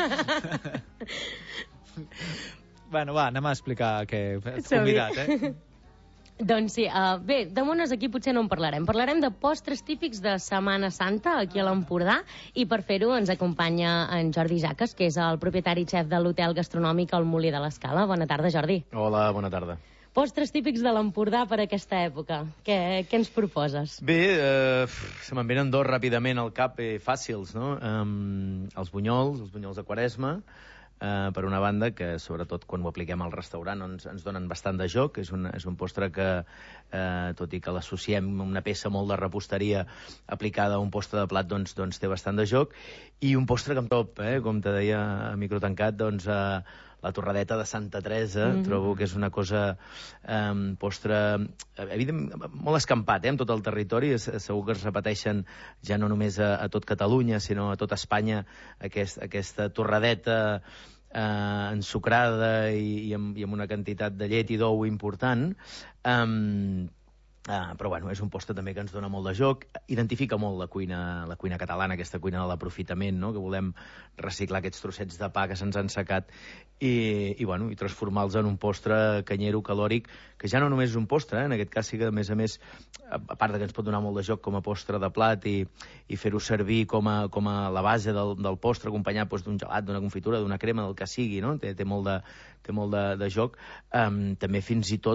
Bueno, va, anem a explicar que ets convidat, eh?
Doncs sí, uh, bé, de mones aquí potser no en parlarem. Parlarem de postres típics de Setmana Santa aquí a l'Empordà, i per fer-ho ens acompanya en Jordi Jaques, que és el propietari xef de l'hotel gastronòmic El Molí de l'Escala. Bona tarda, Jordi.
Hola, bona tarda.
Postres típics de l'Empordà per aquesta època. Què, què ens proposes?
Bé, eh, se me'n venen dos ràpidament al cap, eh, fàcils, no? Um, els bunyols, els bunyols de Quaresma, Uh, per una banda, que sobretot quan ho apliquem al restaurant ens, ens donen bastant de joc. És un, és un postre que, uh, tot i que l'associem a una peça molt de reposteria aplicada a un postre de plat, doncs, doncs té bastant de joc. I un postre que em top, eh, com te deia a micro tancat, doncs uh, la torradeta de Santa Teresa. Mm-hmm. Trobo que és una cosa, um, postre evident, molt escampat, eh, en tot el territori. Es, segur que es repeteixen ja no només a, a tot Catalunya, sinó a tot Espanya, aquest, aquesta torradeta eh, ensucrada i, i, amb, i amb una quantitat de llet i d'ou important. Um, Uh, però bueno, és un postre també que ens dona molt de joc, identifica molt la cuina, la cuina catalana, aquesta cuina de l'aprofitament, no? Que volem reciclar aquests trossets de pa que se'ns han secat i, i, bueno, i transformar-los en un postre canyero, calòric, que ja no només és un postre, eh? En aquest cas sí que a més a més, a part de que ens pot donar molt de joc com a postre de plat i, i fer-ho servir com a, com a la base del, del postre, acompanyat doncs, d'un gelat, d'una confitura, d'una crema, del que sigui, no? Té, té molt de, té molt de, de joc. Um, també fins i tot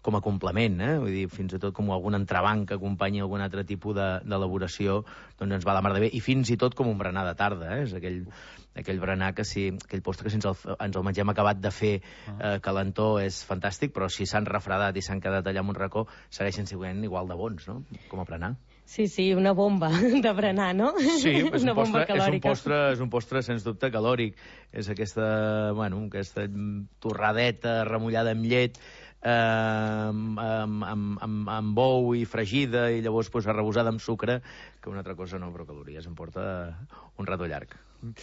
com a complement, eh? Vull dir, fins i tot com algun entrebanc que acompanyi algun altre tipus d'elaboració, doncs ens va la mar de bé, i fins i tot com un berenar de tarda, eh? És aquell, aquell berenar que si, aquell postre que si ens el, ens el mengem acabat de fer eh, calentó és fantàstic, però si s'han refredat i s'han quedat allà en un racó, segueixen sent igual de bons, no? Com a berenar.
Sí, sí, una bomba de berenar, no?
Sí, és un,
una bomba
postre, és un postre, és un postre sens dubte calòric. És aquesta, bueno, aquesta torradeta remullada amb llet, eh, amb, amb, amb, amb bou i fregida, i llavors pues, arrebosada amb sucre, que una altra cosa no, però calories em porta un rato llarg.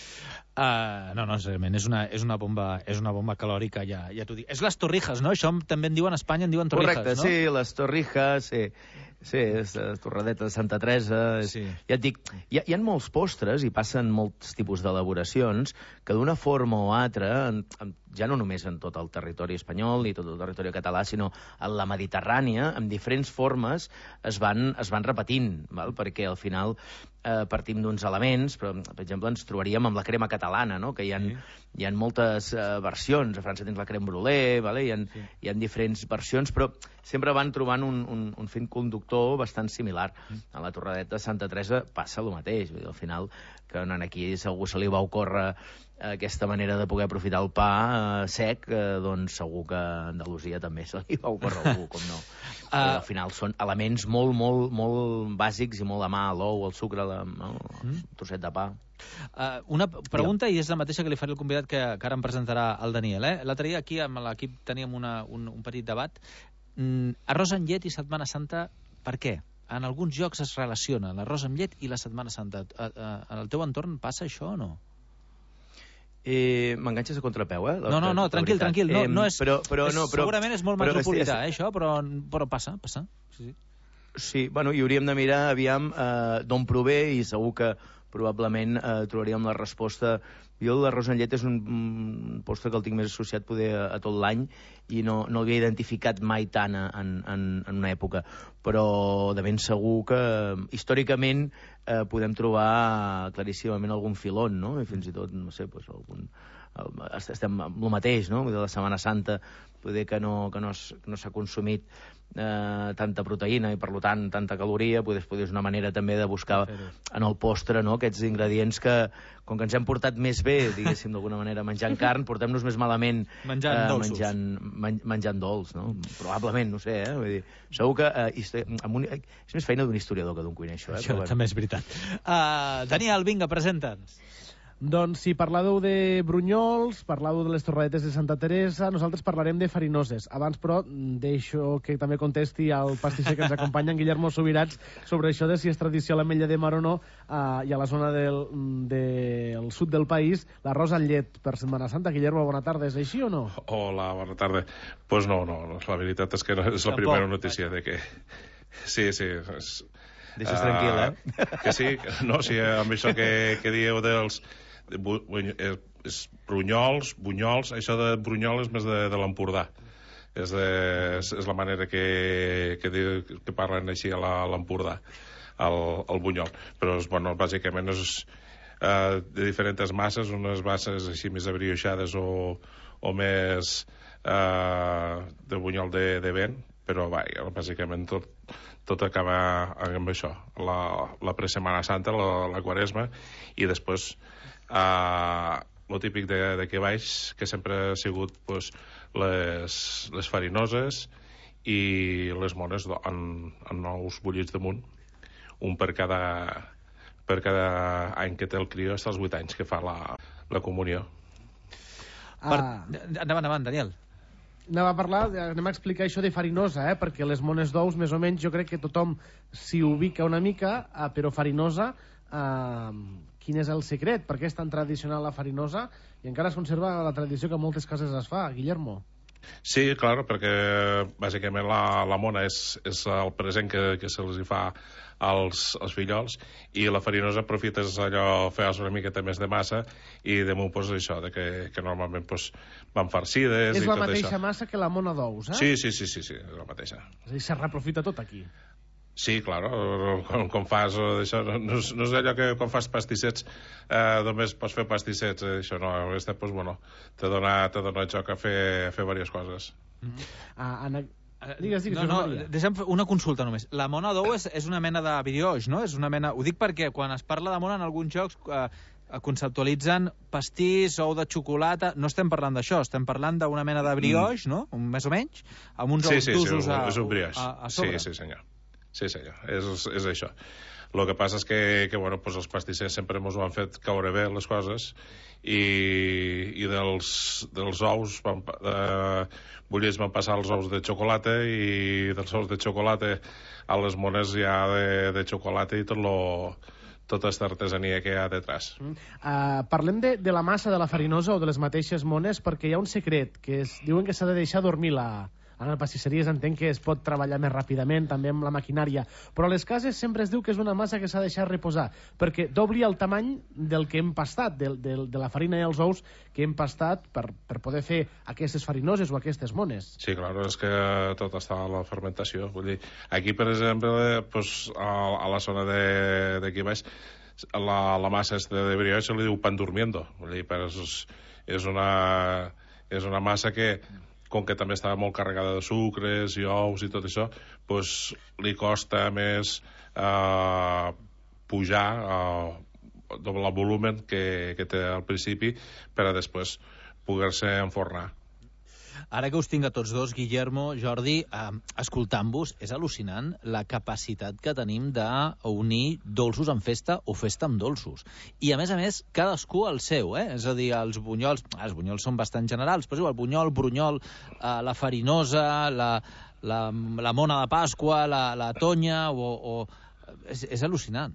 Uh, no, no, realment, és una, és una bomba, és una bomba calòrica, ja, ja t'ho dic. És les torrijas, no? Això també en diuen a Espanya, en diuen torrijas,
correcte,
no?
Sí, les torrijas, sí. Sí, és la torradeta de Santa Teresa. Sí. Ja et dic, hi ha, hi ha molts postres i passen molts tipus d'elaboracions que d'una forma o altra, en, en, ja no només en tot el territori espanyol ni tot el territori català, sinó en la Mediterrània, amb diferents formes es van, es van repetint, val? Perquè al final eh, partim d'uns elements, però, per exemple, ens trobaríem amb la crema catalana, no? Que hi ha, sí. hi ha moltes eh, versions. A França tens la crème brûlée, vale? hi, ha, sí. hi ha diferents versions, però sempre van trobant un, un, un fil conductor bastant similar. Mm. A la torradeta de Santa Teresa passa el mateix. Vull dir, al final, que aquí si algú se li va ocórrer aquesta manera de poder aprofitar el pa eh, sec, eh, doncs segur que a Andalusia també se li va ocórrer algú, com no. Uh, al final són elements molt, molt, molt bàsics i molt a mà, l'ou, el sucre, la, no? el mm. trosset de pa.
Uh, una pregunta, i és la mateixa que li faré el convidat que, que ara em presentarà el Daniel. Eh? L'altre dia aquí amb l'equip teníem una, un, un petit debat. Mm, arròs amb llet i Setmana Santa, per què? En alguns llocs es relaciona l'arròs amb llet i la Setmana Santa. Uh, uh, en el teu entorn passa això o no?
Eh, M'enganxes a contrapeu, eh? La,
no, no, no, tranquil, tranquil. No, no és,
però, però,
és,
no, però,
segurament és molt
però,
metropolità,
és,
eh, això, però, però passa, passa. Sí, sí.
Sí, bueno, i hauríem de mirar, aviam, eh, d'on prové, i segur que probablement eh, trobaríem la resposta. Jo l'arròs amb llet és un, un postre que el tinc més associat poder a, a tot l'any i no, no l'havia identificat mai tant en, en, en una època, però de ben segur que històricament eh, podem trobar claríssimament algun filon, no? I fins i tot, no sé, pues, algun, el, estem amb el mateix, no? De la Setmana Santa, poder que no, que no, no s'ha consumit eh, tanta proteïna i per tant tanta caloria, poder, poder és una manera també de buscar en el postre, no? Aquests ingredients que, com que ens hem portat més bé, diguéssim d'alguna manera, menjant carn, portem-nos més malament
menjant, eh,
menjant, men, menjant dolç, no? Probablement, no sé, eh? Vull dir, segur que eh, amb un, és més feina d'un historiador que d'un cuiner, això. Eh?
Això
Però,
també és veritat. Uh, Daniel, vinga, presenta'ns.
Doncs si parlàveu de brunyols, parlàveu de les torradetes de Santa Teresa, nosaltres parlarem de farinoses. Abans, però, deixo que també contesti al pastisser que ens acompanya, en Guillermo Subirats, sobre això de si és tradició l'ametlla de mar o no, uh, i a la zona del, del sud del país, l'arròs amb llet per Setmana Santa. Guillermo, bona tarda, és així o no?
Hola, bona tarda. Doncs pues no, no, la veritat és que no és la Tampoc. primera notícia de que... Sí, sí, és...
Deixes uh, tranquil, eh?
Que sí, no, sí, amb això que, que dieu dels... Bu, és, és brunyols, bunyols, això de brunyol és més de, de l'Empordà. És, de, és, és la manera que, que, diu, que parlen així a l'Empordà, el, el bunyol. Però, és, bueno, bàsicament és uh, de diferents masses, unes masses així més abrioixades o, o més uh, de bunyol de, de vent, però va, bàsicament tot, tot acaba amb això, la, la pre-Setmana Santa, la, la Quaresma, i després Uh, lo típic de, de que baix, que sempre ha sigut pues, les, les farinoses i les mones en, en nous bullits damunt, un per cada, per cada any que té el crió, fins als vuit anys que fa la, la comunió.
Ah. Per... Endavant, endavant, Daniel.
Anem a parlar, anem a explicar això de farinosa, eh? Perquè les mones d'ous, més o menys, jo crec que tothom s'hi ubica una mica, eh, però farinosa... Eh, quin és el secret? Per què és tan tradicional la farinosa i encara es conserva la tradició que a moltes cases es fa, Guillermo?
Sí, clar, perquè bàsicament la, la mona és, és el present que, que se'ls hi fa als, als fillols, i la farinosa aprofites allò, fes una miqueta més de massa i damunt pues, això, de que, que normalment pues, van farcides
és
i tot això.
És la mateixa massa que la mona d'ous, eh?
Sí, sí, sí, sí, sí, és la mateixa.
És a dir, se reaprofita tot aquí.
Sí, clar, com, com fas això, no, no, és, no és allò que quan fas pastissets eh, només pots fer pastissets, eh, això no, aquesta, pues, bueno, te dona, te dona joc a fer, a fer diverses coses.
Mm-hmm. Ah, en, Digues, digues,
no, no, deixa'm fer una consulta només. La mona d'ou és, és una mena de brioix, no? És una mena... Ho dic perquè quan es parla de mona en alguns jocs eh, conceptualitzen pastís, ou de xocolata... No estem parlant d'això, estem parlant d'una mena de brioix, no? Un, més o menys, amb uns
sí,
ous
sí,
d'usos
sí,
a,
és un brioix.
a, a sobre.
Sí, sí, senyor. Sí, senyor, és, és això. El que passa és que, que bueno, pues els pastissers sempre ens ho han fet caure bé, les coses, i, i dels, dels ous van, eh, bullits van passar els ous de xocolata, i dels ous de xocolata a les mones ja de, de xocolata i tot lo, tota aquesta artesania que hi ha detrás.
Mm. Uh, parlem de, de la massa de la farinosa o de les mateixes mones, perquè hi ha un secret, que és, diuen que s'ha de deixar dormir la... En les pastisseries entenc que es pot treballar més ràpidament, també amb la maquinària, però a les cases sempre es diu que és una massa que s'ha de deixar reposar, perquè dobli el tamany del que hem pastat, de, de, de la farina i els ous que hem pastat per, per poder fer aquestes farinoses o aquestes mones.
Sí, clar, és que tot està a la fermentació. Vull dir, aquí, per exemple, pues, a, a la zona d'aquí baix, la, la massa de, de brioix se li diu pan durmiendo. Vull dir, però és, és, una, és una massa que, com que també estava molt carregada de sucres i ous i tot això, doncs li costa més eh, pujar eh, el volumen que, que té al principi per a després poder-se enfornar.
Ara que us tinc a tots dos, Guillermo, Jordi, eh, escoltant-vos, és al·lucinant la capacitat que tenim d'unir dolços amb festa o festa amb dolços. I, a més a més, cadascú el seu, eh? És a dir, els bunyols... Ah, els bunyols són bastant generals, però el bunyol, brunyol, eh, la farinosa, la, la, la mona de Pasqua, la, la tonya, o... o... És, és al·lucinant.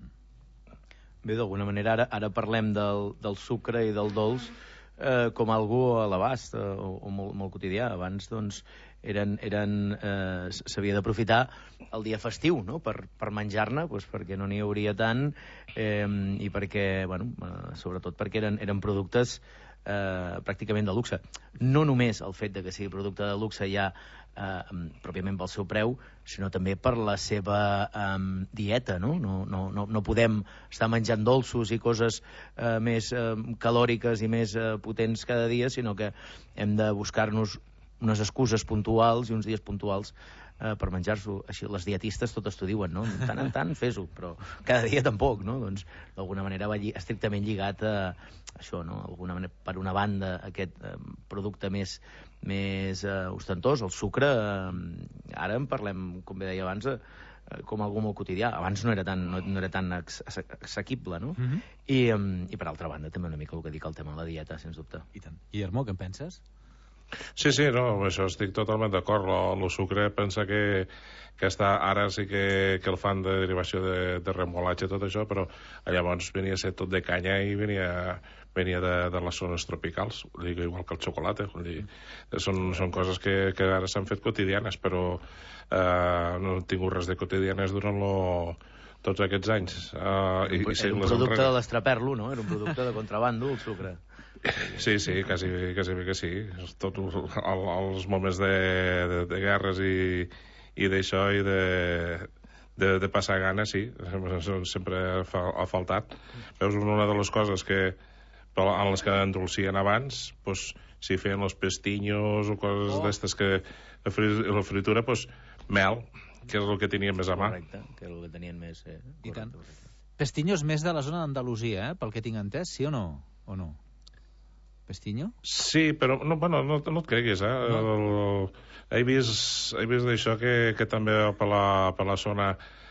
Bé, d'alguna manera, ara, ara parlem del, del sucre i del dolç, Eh, com algú a l'abast eh, o, o molt, molt quotidià. Abans doncs eren, eren, eh, s'havia d'aprofitar el dia festiu, no? per, per menjar-ne, doncs, perquè no n'hi hauria tant, eh, i perquè, bueno, eh, sobretot perquè eren, eren productes eh, pràcticament de luxe. No només el fet de que sigui producte de luxe ja eh, pròpiament pel seu preu, sinó també per la seva eh, dieta, no? No, no, no? no podem estar menjant dolços i coses eh, més eh, calòriques i més eh, potents cada dia, sinó que hem de buscar-nos unes excuses puntuals i uns dies puntuals eh, per menjar-s'ho. Així, les dietistes totes t'ho diuen, no? De tant en tant fes-ho, però cada dia tampoc, no? Doncs d'alguna manera va lli estrictament lligat a això, no? Alguna manera, per una banda, aquest eh, producte més més eh, ostentós, el sucre, eh, ara en parlem, com bé deia abans, eh, com algú molt quotidià. Abans no era tan, no, no era tan assequible, no? Mm-hmm. I, um, I per altra banda, també una mica el que dic el tema de la dieta, sens dubte.
I tant. Guillermo, què en penses?
Sí, sí, no, amb això estic totalment d'acord. El sucre pensa que, que està, ara sí que, que el fan de derivació de, de remolatge, tot això, però llavors venia a ser tot de canya i venia, venia de, de les zones tropicals, igual que el xocolata. Dir, són, són coses que, que ara s'han fet quotidianes, però eh, no han tingut res de quotidianes durant lo, tots aquests anys. Uh,
i, i era un producte de l'estraperlo, no? Era un producte de contrabando, el sucre.
Sí, sí, quasi, quasi bé que sí. Tots els moments de, de, de guerres i, i d'això i de, de, de passar gana, sí, sempre ha faltat. Veus, una de les coses que en les que endolcien abans, pues, si feien els pestinyos o coses oh. d'estes que la, fri, la fritura, pues, mel, que és el que tenien més a mà.
Correcte, que és el que tenien més... Eh?
I tant. Pestinyo és més de la zona d'Andalusia, eh? Pel que tinc entès, sí o no? O no? Pestinyo?
Sí, però no, bueno, no, no et creguis, eh? No. El, el, he vist, he vist d'això que, que també per la, per la zona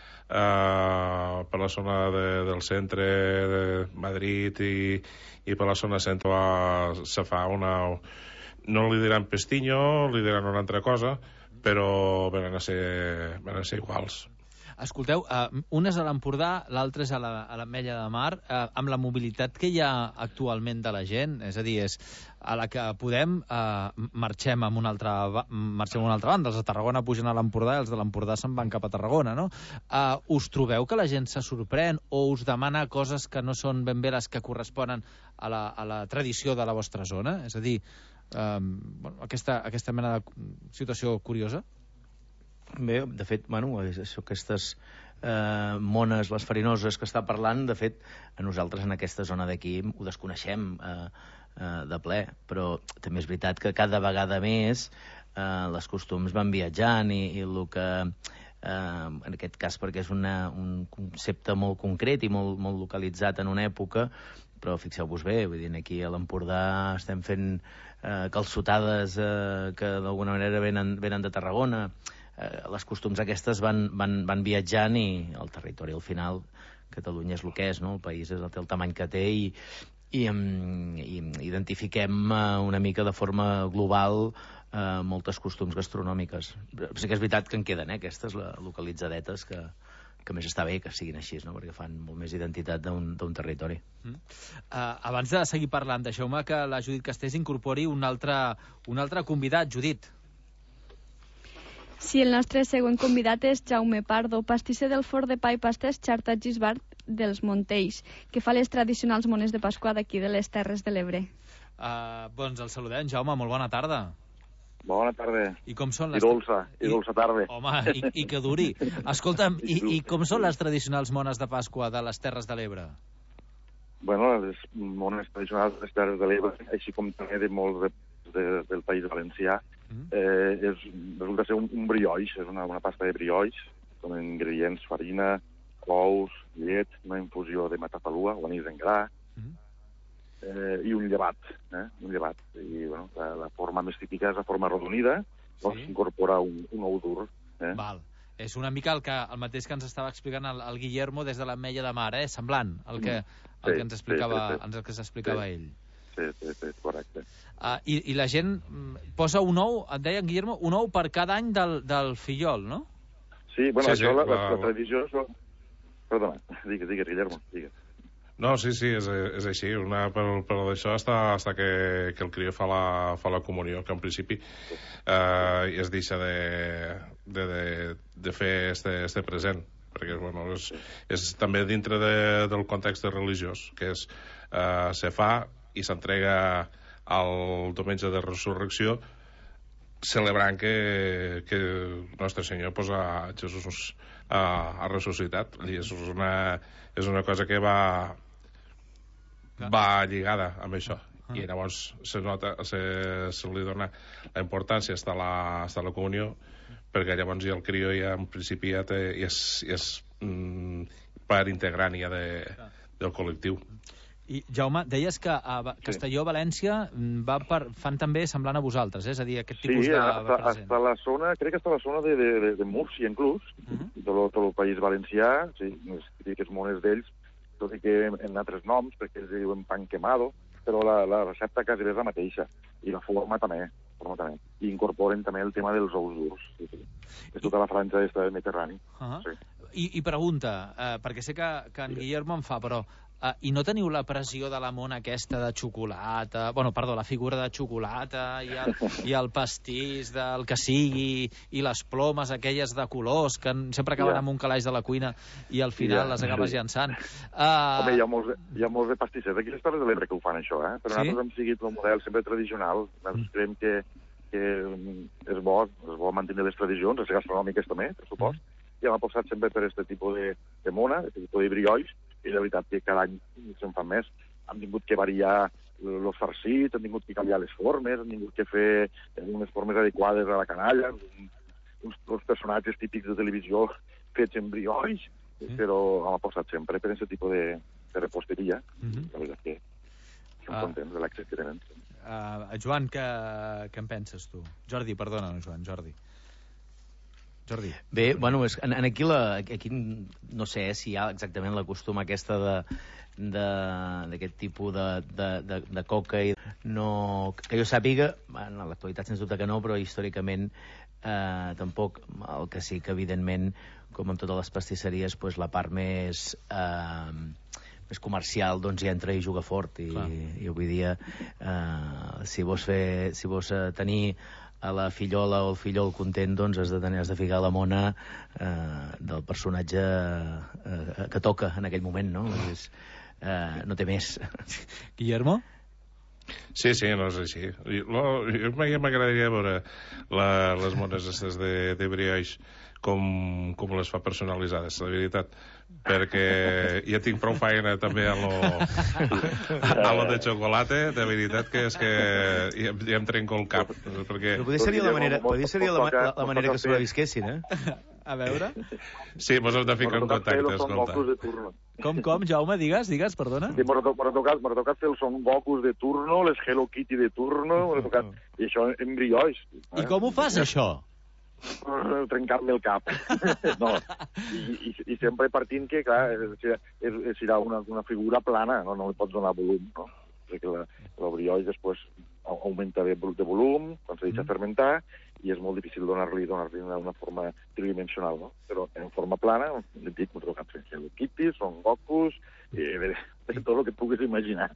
eh, per la zona de, del centre de Madrid i, i per la zona central se fa una... No li diran pestinyo, li diran una altra cosa, però venen a ser, venen a ser iguals.
Escolteu, uh, un és a l'Empordà, l'altre és a l'Ametlla de Mar. Uh, amb la mobilitat que hi ha actualment de la gent, és a dir, és a la que podem, uh, marxem, amb una altra, marxem a una altra banda. Els de Tarragona pugen a l'Empordà i els de l'Empordà se'n van cap a Tarragona, no? Uh, us trobeu que la gent se sorprèn o us demana coses que no són ben bé les que corresponen a la, a la tradició de la vostra zona? És a dir, um, bueno, aquesta, aquesta mena de situació curiosa?
Bé, de fet, bueno, això, aquestes eh, mones, les farinoses que està parlant, de fet, a nosaltres en aquesta zona d'aquí ho desconeixem eh, eh, de ple, però també és veritat que cada vegada més eh, les costums van viatjant i, i el que... Eh, en aquest cas perquè és una, un concepte molt concret i molt, molt localitzat en una època, però fixeu-vos bé, vull dir, aquí a l'Empordà estem fent eh, calçotades eh, que d'alguna manera venen, venen de Tarragona. Eh, les costums aquestes van, van, van viatjant i el territori al final, Catalunya és el que és, no? El país és, té el tamany que té i, i, i identifiquem eh, una mica de forma global eh, moltes costums gastronòmiques. Sí que és veritat que en queden, eh, aquestes localitzadetes que, que més està bé que siguin així, no? Perquè fan molt més identitat d'un territori.
Mm. Uh, abans de seguir parlant, deixeu-me que la Judit Castells incorpori un altre, un altre convidat. Judit.
Sí, el nostre següent convidat és Jaume Pardo, pastisser del forn de pa i pastès Xarta Gisbard dels Montells, que fa les tradicionals mones de Pasqua d'aquí de les Terres de l'Ebre.
Uh, doncs el saludem, Jaume, molt bona tarda.
Bona tarda.
I com són les...
I dolça, i dolça tarda.
Home, i, i que duri. Escolta'm, i, i com són les tradicionals mones de Pasqua de les Terres de l'Ebre?
Bueno, les mones tradicionals de les Terres de l'Ebre, així com també de molts de, de, del País Valencià, mm. eh, és, resulta ser un, un brioix, és una, una pasta de brioix, amb ingredients farina, ous, llet, una infusió de matapalua, o anís en gra, Eh, i un llevat, eh? un llevat. I, bueno, la, la forma més típica és la forma arrodonida, sí. On s'incorpora un, un ou dur. Eh?
Val. És una mica el, que, el mateix que ens estava explicant el, el Guillermo des de l'Ametlla de Mar, eh? Semblant el que, el sí, que ens explicava, sí, sí, sí. Ens, que s'explicava
sí.
ell.
Sí, sí, sí, correcte.
Uh, i, I la gent posa un ou, et deia en Guillermo, un ou per cada any del, del fillol, no?
Sí, bueno,
sí,
això
sí,
la,
la,
la, la tradició... És... Perdona, digues, digues, Guillermo, digues.
No, sí, sí, és, és així. Una, per, per això està, està que, que el crió fa la, fa la comunió, que en principi eh, es deixa de, de, de, de fer este, este present, perquè bueno, és, és també dintre de, del context religiós, que és eh, se fa i s'entrega al diumenge de resurrecció celebrant que, que Nostre Senyor pues, a Jesús ha, ha ressuscitat. I és una, és una cosa que va va lligada amb això. Ah. I llavors se, nota, se, se li dona la importància a la, a la comunió, perquè llavors ja el crió ja en principi ja, té, ja és, ja és mm, part integrant ja de, del col·lectiu.
I, Jaume, deies que a Castelló, València, va per, fan també semblant a vosaltres, eh? És a dir, aquest tipus
sí,
de,
hasta,
de present.
Hasta la zona, crec que hasta la zona de, de, de Múrcia, inclús, uh -huh. tot, tot el País Valencià, sí, les típiques mones d'ells, tot i que en altres noms, perquè ells diuen pan quemado, però la, la recepta quasi és la mateixa, i la forma també, forma també. I incorporen també el tema dels ous durs. Sí, sí. És tota la franja d'esta del Mediterrani. Uh -huh. sí.
I, I pregunta, eh, perquè sé que, que en Guillermo en fa, però Uh, i no teniu la pressió de la mona aquesta de xocolata, bueno, perdó, la figura de xocolata i el, i el pastís del que sigui i les plomes aquelles de colors que sempre acaben yeah. amb un calaix de la cuina i al final yeah. les acabes sí. llançant. Uh...
Home, hi ha molts, hi ha molts de pastissers aquí a les Terres de l'Ebre que ho fan això, eh? Però sí? Nosaltres hem seguit el model sempre tradicional. Nosaltres mm. creiem que, que és bo, és bo mantenir les tradicions, les gastronòmiques també, per supost, mm. i hem apostat sempre per aquest tipus de, de mona, aquest tipus de brioix, i la veritat que cada any se'n fan més. Hem tingut que variar els farcits, hem tingut que canviar les formes, hem tingut que fer unes formes adequades a la canalla, uns, uns personatges típics de televisió fets en brioix, sí. Però hem apostat sempre per aquest tipus de, de reposteria. Uh -huh. La veritat que som uh, contents de l'accés que tenen.
Uh, Joan, què, què en penses tu? Jordi, perdona, no, Joan, Jordi. Jordi.
Bé, bueno, és, en, en aquí, la, aquí no sé eh, si hi ha exactament la costum aquesta de d'aquest tipus de, de, de, de coca i no, que jo sàpiga, en l'actualitat sens dubte que no, però històricament eh, tampoc. El que sí que evidentment, com en totes les pastisseries, pues, la part més eh, més comercial doncs hi entra i juga fort i, i avui dia eh, si vols fer si vols tenir a la fillola o el fillol content, doncs has de, tenir, has de ficar la mona eh, del personatge eh, que toca en aquell moment, no? És, eh, no té més.
Guillermo?
Sí, sí, no és així. Jo m'agradaria veure la, les mones de, de brioix com, com les fa personalitzades, la veritat, perquè ja tinc prou feina també a lo, a lo de xocolata, de veritat que és que ja, ja em trenco el cap, perquè...
Però podria ser la manera, podria ser la, la, la manera que sobrevisquessin, eh?
A veure...
Sí, mos hem de ficar en contacte, escolta.
Com, com, Jaume, digues, digues, perdona?
Sí, m'ha tocat, m'ha tocat fer els Son Gokus de turno, les Hello Kitty de turno, m'ha tocat... I això en briolls.
I com ho fas, això?
Trencar-me el cap. No, I, i, i sempre partint que, clar, serà una, una figura plana, no, no li pots donar volum, no? Perquè la, el brioll després augmenta de, de volum, quan se deixa mm. fermentar, i és molt difícil donar-li donar-li una, una forma tridimensional, no? Però en forma plana, li dic, m'he trobat fent Hello Kitty, Son Gokus, eh, de, de tot el que puguis imaginar.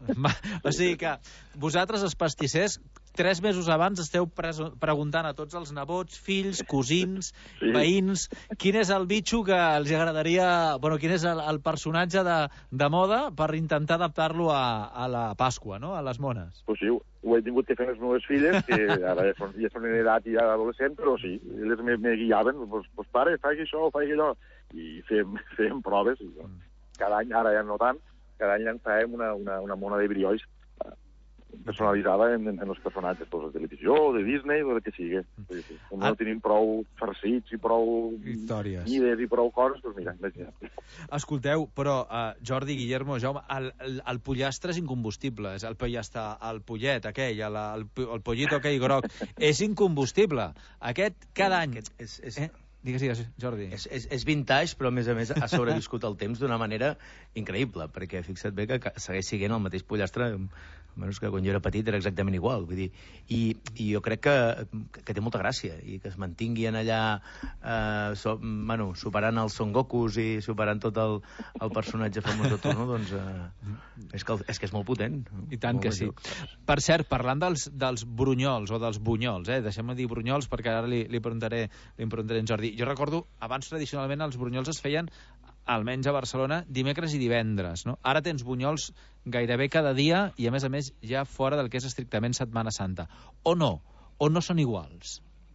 O sigui que vosaltres, els pastissers, tres mesos abans esteu preguntant a tots els nebots, fills, cosins, sí. veïns, quin és el bitxo que els agradaria... Bueno, quin és el, el personatge de, de moda per intentar adaptar-lo a, a la Pasqua, no?, a les mones.
Pues sí, ho he tingut que fer amb les meves filles, que ara ja són, ja són en edat i ja adolescent, però sí, elles me, me guiaven, pues, pues pare, faig això, faig allò, i fèiem, fèiem proves, i doncs, cada any, ara ja no tant, cada any llançàvem una, una, una mona de briolls personalitzada en, en, en els personatges, doncs, de televisió, de Disney, o de que sigui. Sí, sí. Com ah. no tenim prou farcits i prou
històries,
mides i prou coses, doncs mira, imagina't.
Escolteu, però uh, Jordi, Guillermo, Jaume, el, el, el pollastre és incombustible, és el pollastre, el pollet aquell, el, el, el pollito aquell groc, és incombustible. Aquest cada any...
Aquest és, és...
Eh? Digues, digues, Jordi.
És, és, és vintage, però a més a més ha sobreviscut el temps d'una manera increïble, perquè fixa't bé que segueix sent el mateix pollastre, menys que quan jo era petit era exactament igual, vull dir, i, i jo crec que, que té molta gràcia, i que es mantingui en allà eh, so, bueno, superant els Son Gokus i superant tot el, el personatge famós de turno, doncs eh, és, que, és que és molt potent.
I tant que sí. Per cert, parlant dels, dels brunyols o dels bunyols, eh, deixem-me dir brunyols perquè ara li, li preguntaré li preguntaré en Jordi. Jo recordo, abans tradicionalment els brunyols es feien, almenys a Barcelona, dimecres i divendres, no? Ara tens bunyols gairebé cada dia i, a més a més, ja fora del que és estrictament Setmana Santa. O no? O no són iguals?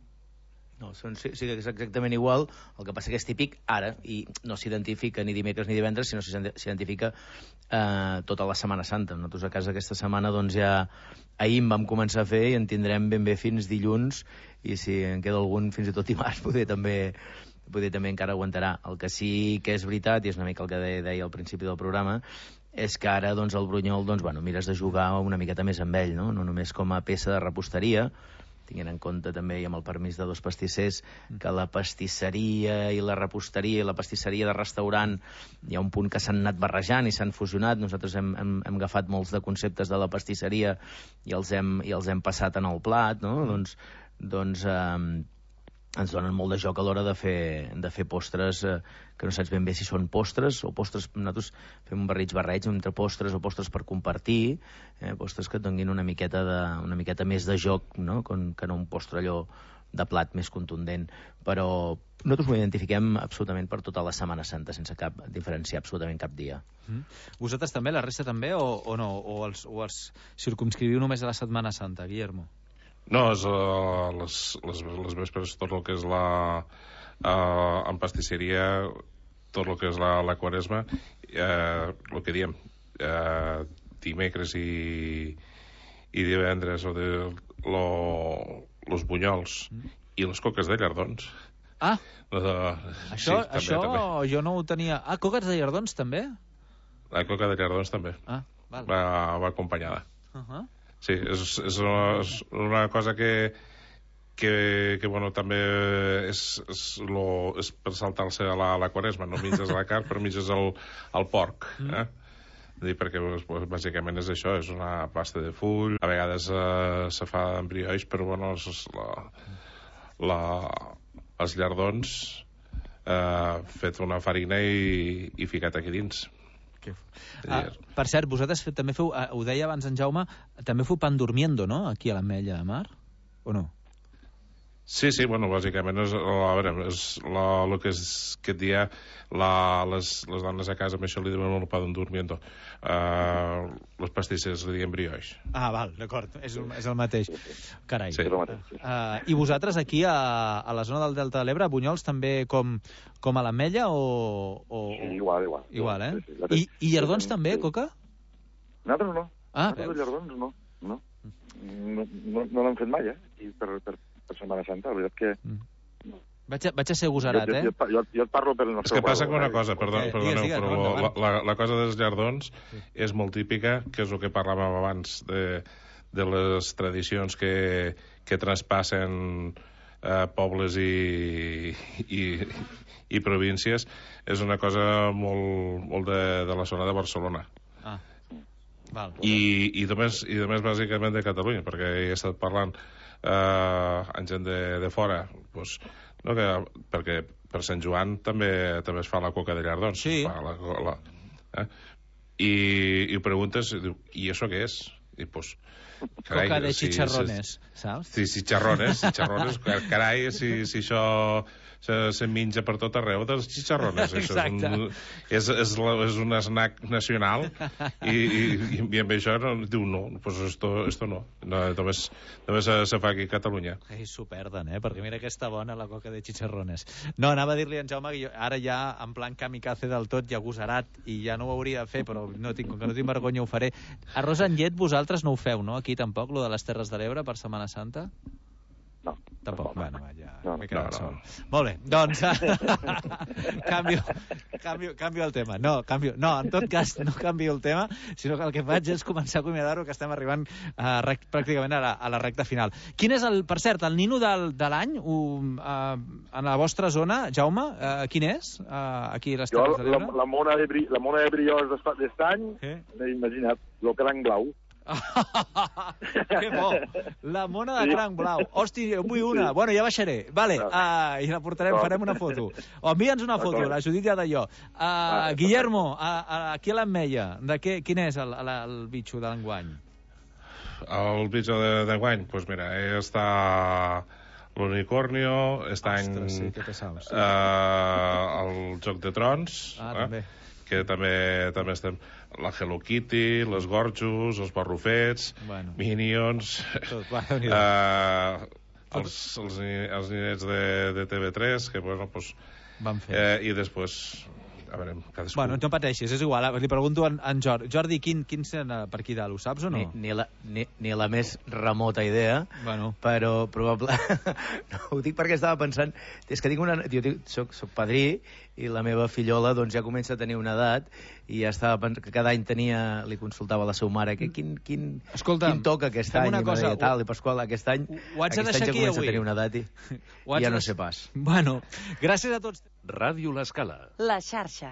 No, són, sí, sí que és exactament igual, el que passa que és típic ara, i no s'identifica ni dimecres ni divendres, sinó s'identifica eh, tota la Setmana Santa. Nosaltres a casa aquesta setmana, doncs ja ahir en vam començar a fer i en tindrem ben bé fins dilluns, i si en queda algun fins i tot dimarts, poder també... poder també encara aguantarà. El que sí que és veritat, i és una mica el que deia al principi del programa, és que ara doncs, el brunyol doncs, bueno, mires de jugar una miqueta més amb ell, no? No només com a peça de reposteria, tinguent en compte també, i amb el permís de dos pastissers, que la pastisseria i la reposteria i la pastisseria de restaurant hi ha un punt que s'han anat barrejant i s'han fusionat. Nosaltres hem, hem, hem agafat molts de conceptes de la pastisseria i els hem, i els hem passat en el plat, no? Mm. Doncs, doncs eh, ens donen molt de joc a l'hora de fer, de fer postres eh, que no saps ben bé si són postres o postres. Nosaltres fem un barrig barreig entre postres o postres per compartir, eh, postres que et donin una miqueta, de, una miqueta més de joc, no? Com, que no un postre allò de plat més contundent. Però nosaltres ho identifiquem absolutament per tota la Setmana Santa, sense cap diferenciar absolutament cap dia.
Mm. Vosaltres també, la resta també, o, o no? O els, o els circumscriviu només a la Setmana Santa, Guillermo?
No, és uh, les, les, les vespres, tot el que és la uh, en pastisseria, tot el que és la, la quaresma, uh, el que diem, uh, dimecres i, i divendres, o de, lo, los bunyols mm. i les coques de llardons.
Ah,
uh,
això,
sí, també,
això
també.
Jo no ho tenia. Ah, coques de llardons també?
La coca de llardons també.
Ah, val.
Va, va acompanyada.
Uh -huh.
Sí, és, és, una, és una cosa que, que, que bueno, també és, és, lo, és per saltar-se a la, a la quaresma, no mitges a la carn, però mitges al, al porc, eh? Mm. Dir, perquè pues, bàsicament és això, és una pasta de full, a vegades eh, se fa en briolls, però bueno, és la, la, els llardons eh, fet una farina i, i ficat aquí dins.
Ah, per cert, vosaltres també feu, ho deia abans en Jaume, també feu pan durmiendo, no?, aquí a l'Ametlla de Mar, o no?
Sí, sí, bueno, bàsicament és, a veure, és la, el que, és, que et dia la, les, les dones a casa, amb això li diuen el pa d'un dormiendo. Uh, les pastisses li diem brioix.
Ah, val, d'acord, és, és el mateix. Carai.
Sí.
Uh, I vosaltres aquí, a, a la zona del Delta de l'Ebre, bunyols també com, com a l'Ametlla o, o...?
Sí, igual, igual.
Igual, eh?
Sí, sí,
I, I llardons també,
sí.
Coca?
Nosaltres no.
Ah,
Nosaltres llardons no. No, no, no, no l'hem fet mai, eh? I per, per, per Setmana Santa, la veritat que...
Mm. Vaig a, vaig a ser agosarat,
jo,
eh?
jo, jo, jo, jo et parlo per el
És
nostre...
que passa
poble,
una
eh?
cosa, perdó,
Eh,
perdoneu,
digues, digues,
però
no,
la, la, la cosa dels llardons sí. és molt típica, que és el que parlàvem abans de, de les tradicions que, que traspassen eh, pobles i, i, i províncies. És una cosa molt, molt de, de la zona de Barcelona.
Ah. Val.
I, i, només, i només bàsicament de Catalunya, perquè he estat parlant eh, amb gent de, de fora, doncs, no, que, perquè per Sant Joan també també es fa la coca de llardons.
Sí.
Fa la, la, eh? I, i preguntes, i, diu, i això què és? I pues, carai,
coca de
si,
chicharrones,
si,
saps?
Sí, chicharrones, chicharrones, carai, si, si això se, se menja per tot arreu dels chicharrones. Això és, un, és, és, la, és un snack nacional i, i, i amb això no, diu no, pues esto, esto no. no només, només se, se fa aquí a Catalunya.
Ai, s'ho perden, eh? Perquè mira que està bona la coca de chicharrones. No, anava a dir-li a en Jaume que jo, ara ja en plan kamikaze del tot, ja agosarat, i ja no ho hauria de fer, però no tinc, com que no tinc vergonya ho faré. Arròs amb llet vosaltres no ho feu, no? Aquí tampoc, lo de les Terres de l'Ebre per Setmana Santa?
No.
Tampoc, bueno, ja
no,
m'he quedat
no, no.
sol. Molt bé, doncs canvio, canvio, canvio el tema. No, canvio, no, en tot cas no canvio el tema, sinó que el que faig és començar a acomiadar-ho, que estem arribant a, rec, pràcticament a la, a la recta final. Quin és, el, per cert, el nino del, de l'any uh, en la vostra zona, Jaume? Uh, quin és? Uh, aquí a les Terres de l'Ebre?
La, la, mona de bri, la mona de briós d'aquest any, eh? m'he imaginat, el cranc blau.
Que bo! La mona de cranc blau. Hosti, en vull una. Bueno, ja baixaré. Vale, uh, i la portarem, farem una foto. O envia'ns una foto, la Judit ja d'allò. Uh, Guillermo, uh, uh, aquí a l'Ametlla, de què, quin és el, el, el bitxo de l'enguany?
El bitxo d'enguany? Doncs pues mira, està l'unicornio, està en
Ostres, sí, que te saps. Sí.
Uh, el Joc de Trons,
ah,
eh?
també.
que també, també estem... La Hello Kitty, les gorjos, els barrufets, bueno. Minions...
Tot, bueno,
uh, els, els, els ninets de, de T V tres, que, bueno, pues...
Van fer.
Eh, I després... A veure, cadascú...
Bueno, no pateixis, és igual. Li pregunto a en, en Jordi. Jordi, quin, quin serà per aquí dalt, ho saps o no?
Ni, ni, la, ni, ni la més remota idea,
bueno.
però probable... no, ho dic perquè estava pensant... És que tinc una... Jo dic, soc, soc padrí i la meva fillola doncs, ja comença a tenir una edat i ja estava pensant que cada any tenia... Li consultava a la seva mare que quin, quin,
Escolta,
quin toca aquest any.
Una
I
cosa,
deia, tal, i Pasqual, aquest any, aquest any ja comença
avui.
a tenir una edat i, i ja no sé pas.
Bueno, gràcies a tots.
Ràdio L'Escala.
La xarxa.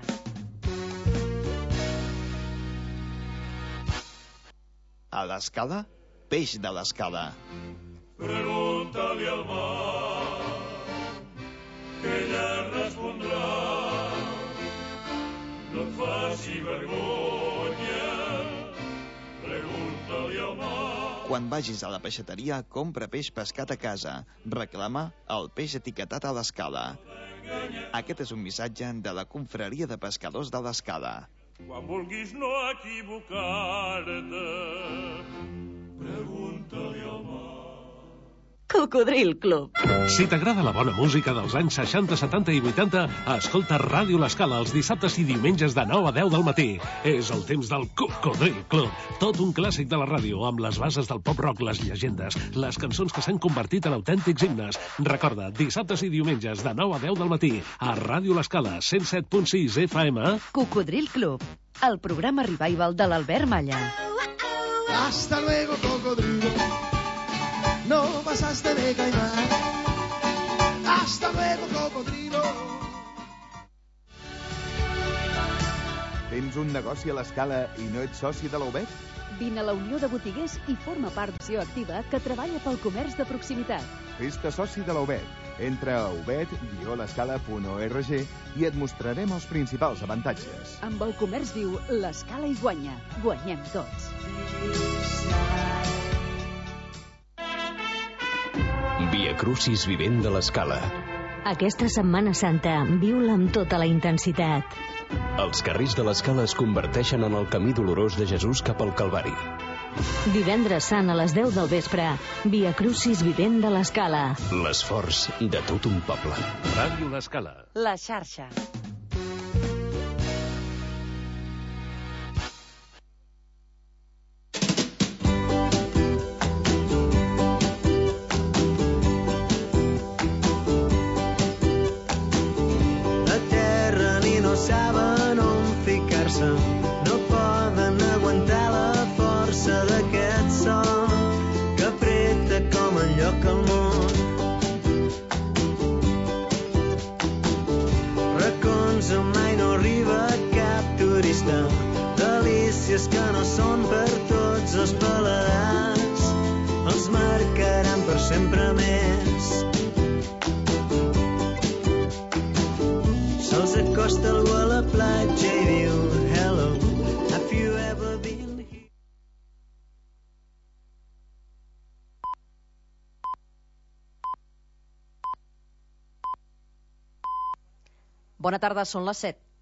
A l'Escala, peix de l'Escala.
Pregunta-li al mar, que ella respondrà. No et faci vergonya, pregunta-li al mar.
Quan vagis a la peixateria, compra peix pescat a casa. Reclama el peix etiquetat a l'Escala. Aquest és un missatge de la Confraria de Pescadors de l'Escala.
Quan vulguis no equivocar-te, pregunta-li al mar.
Cocodril Club.
Si t'agrada la bona música dels anys seixanta, setanta i vuitanta, escolta Ràdio L'Escala els dissabtes i diumenges de nou a deu del matí. És el temps del Cocodril Club. Tot un clàssic de la ràdio, amb les bases del pop-rock, les llegendes, les cançons que s'han convertit en autèntics himnes. Recorda, dissabtes i diumenges de nou a deu del matí, a Ràdio L'Escala, cent set punt sis F M.
Cocodril Club, el programa revival de l'Albert Malla.
Hasta luego, cocodrilo. No pasaste de caimán. Hasta luego, cocodrilo.
Tens un negoci a l'Escala i no ets soci de la U B E T?
Vine a la Unió de Botiguers i forma part d'Acció Activa, que treballa pel comerç de proximitat.
Fes-te soci de la U B E T. Entra a ubet guió l'escala punt org i et mostrarem els principals avantatges.
Amb el comerç viu, l'Escala hi guanya. Guanyem tots.
Via
Via Crucis vivent de l'Escala.
Aquesta Setmana Santa, viu-la amb tota la intensitat.
Els carrers de l'Escala es converteixen en el camí dolorós de Jesús cap al Calvari.
Divendres Sant a les deu del vespre, Via Crucis vivent de l'Escala.
L'esforç de tot un poble. Ràdio l'Escala.
La xarxa.
A terra ni no saben on ficar-se, no poden aguantar la força d'aquest sol que apreta com enlloc al món. Racons on mai no arriba cap turista, delícies que no són per tots els paladars, els marcaran per sempre més. Se'ls acosta algú a la platja i diu hello, have you ever been here?
Bona tarda, són les set.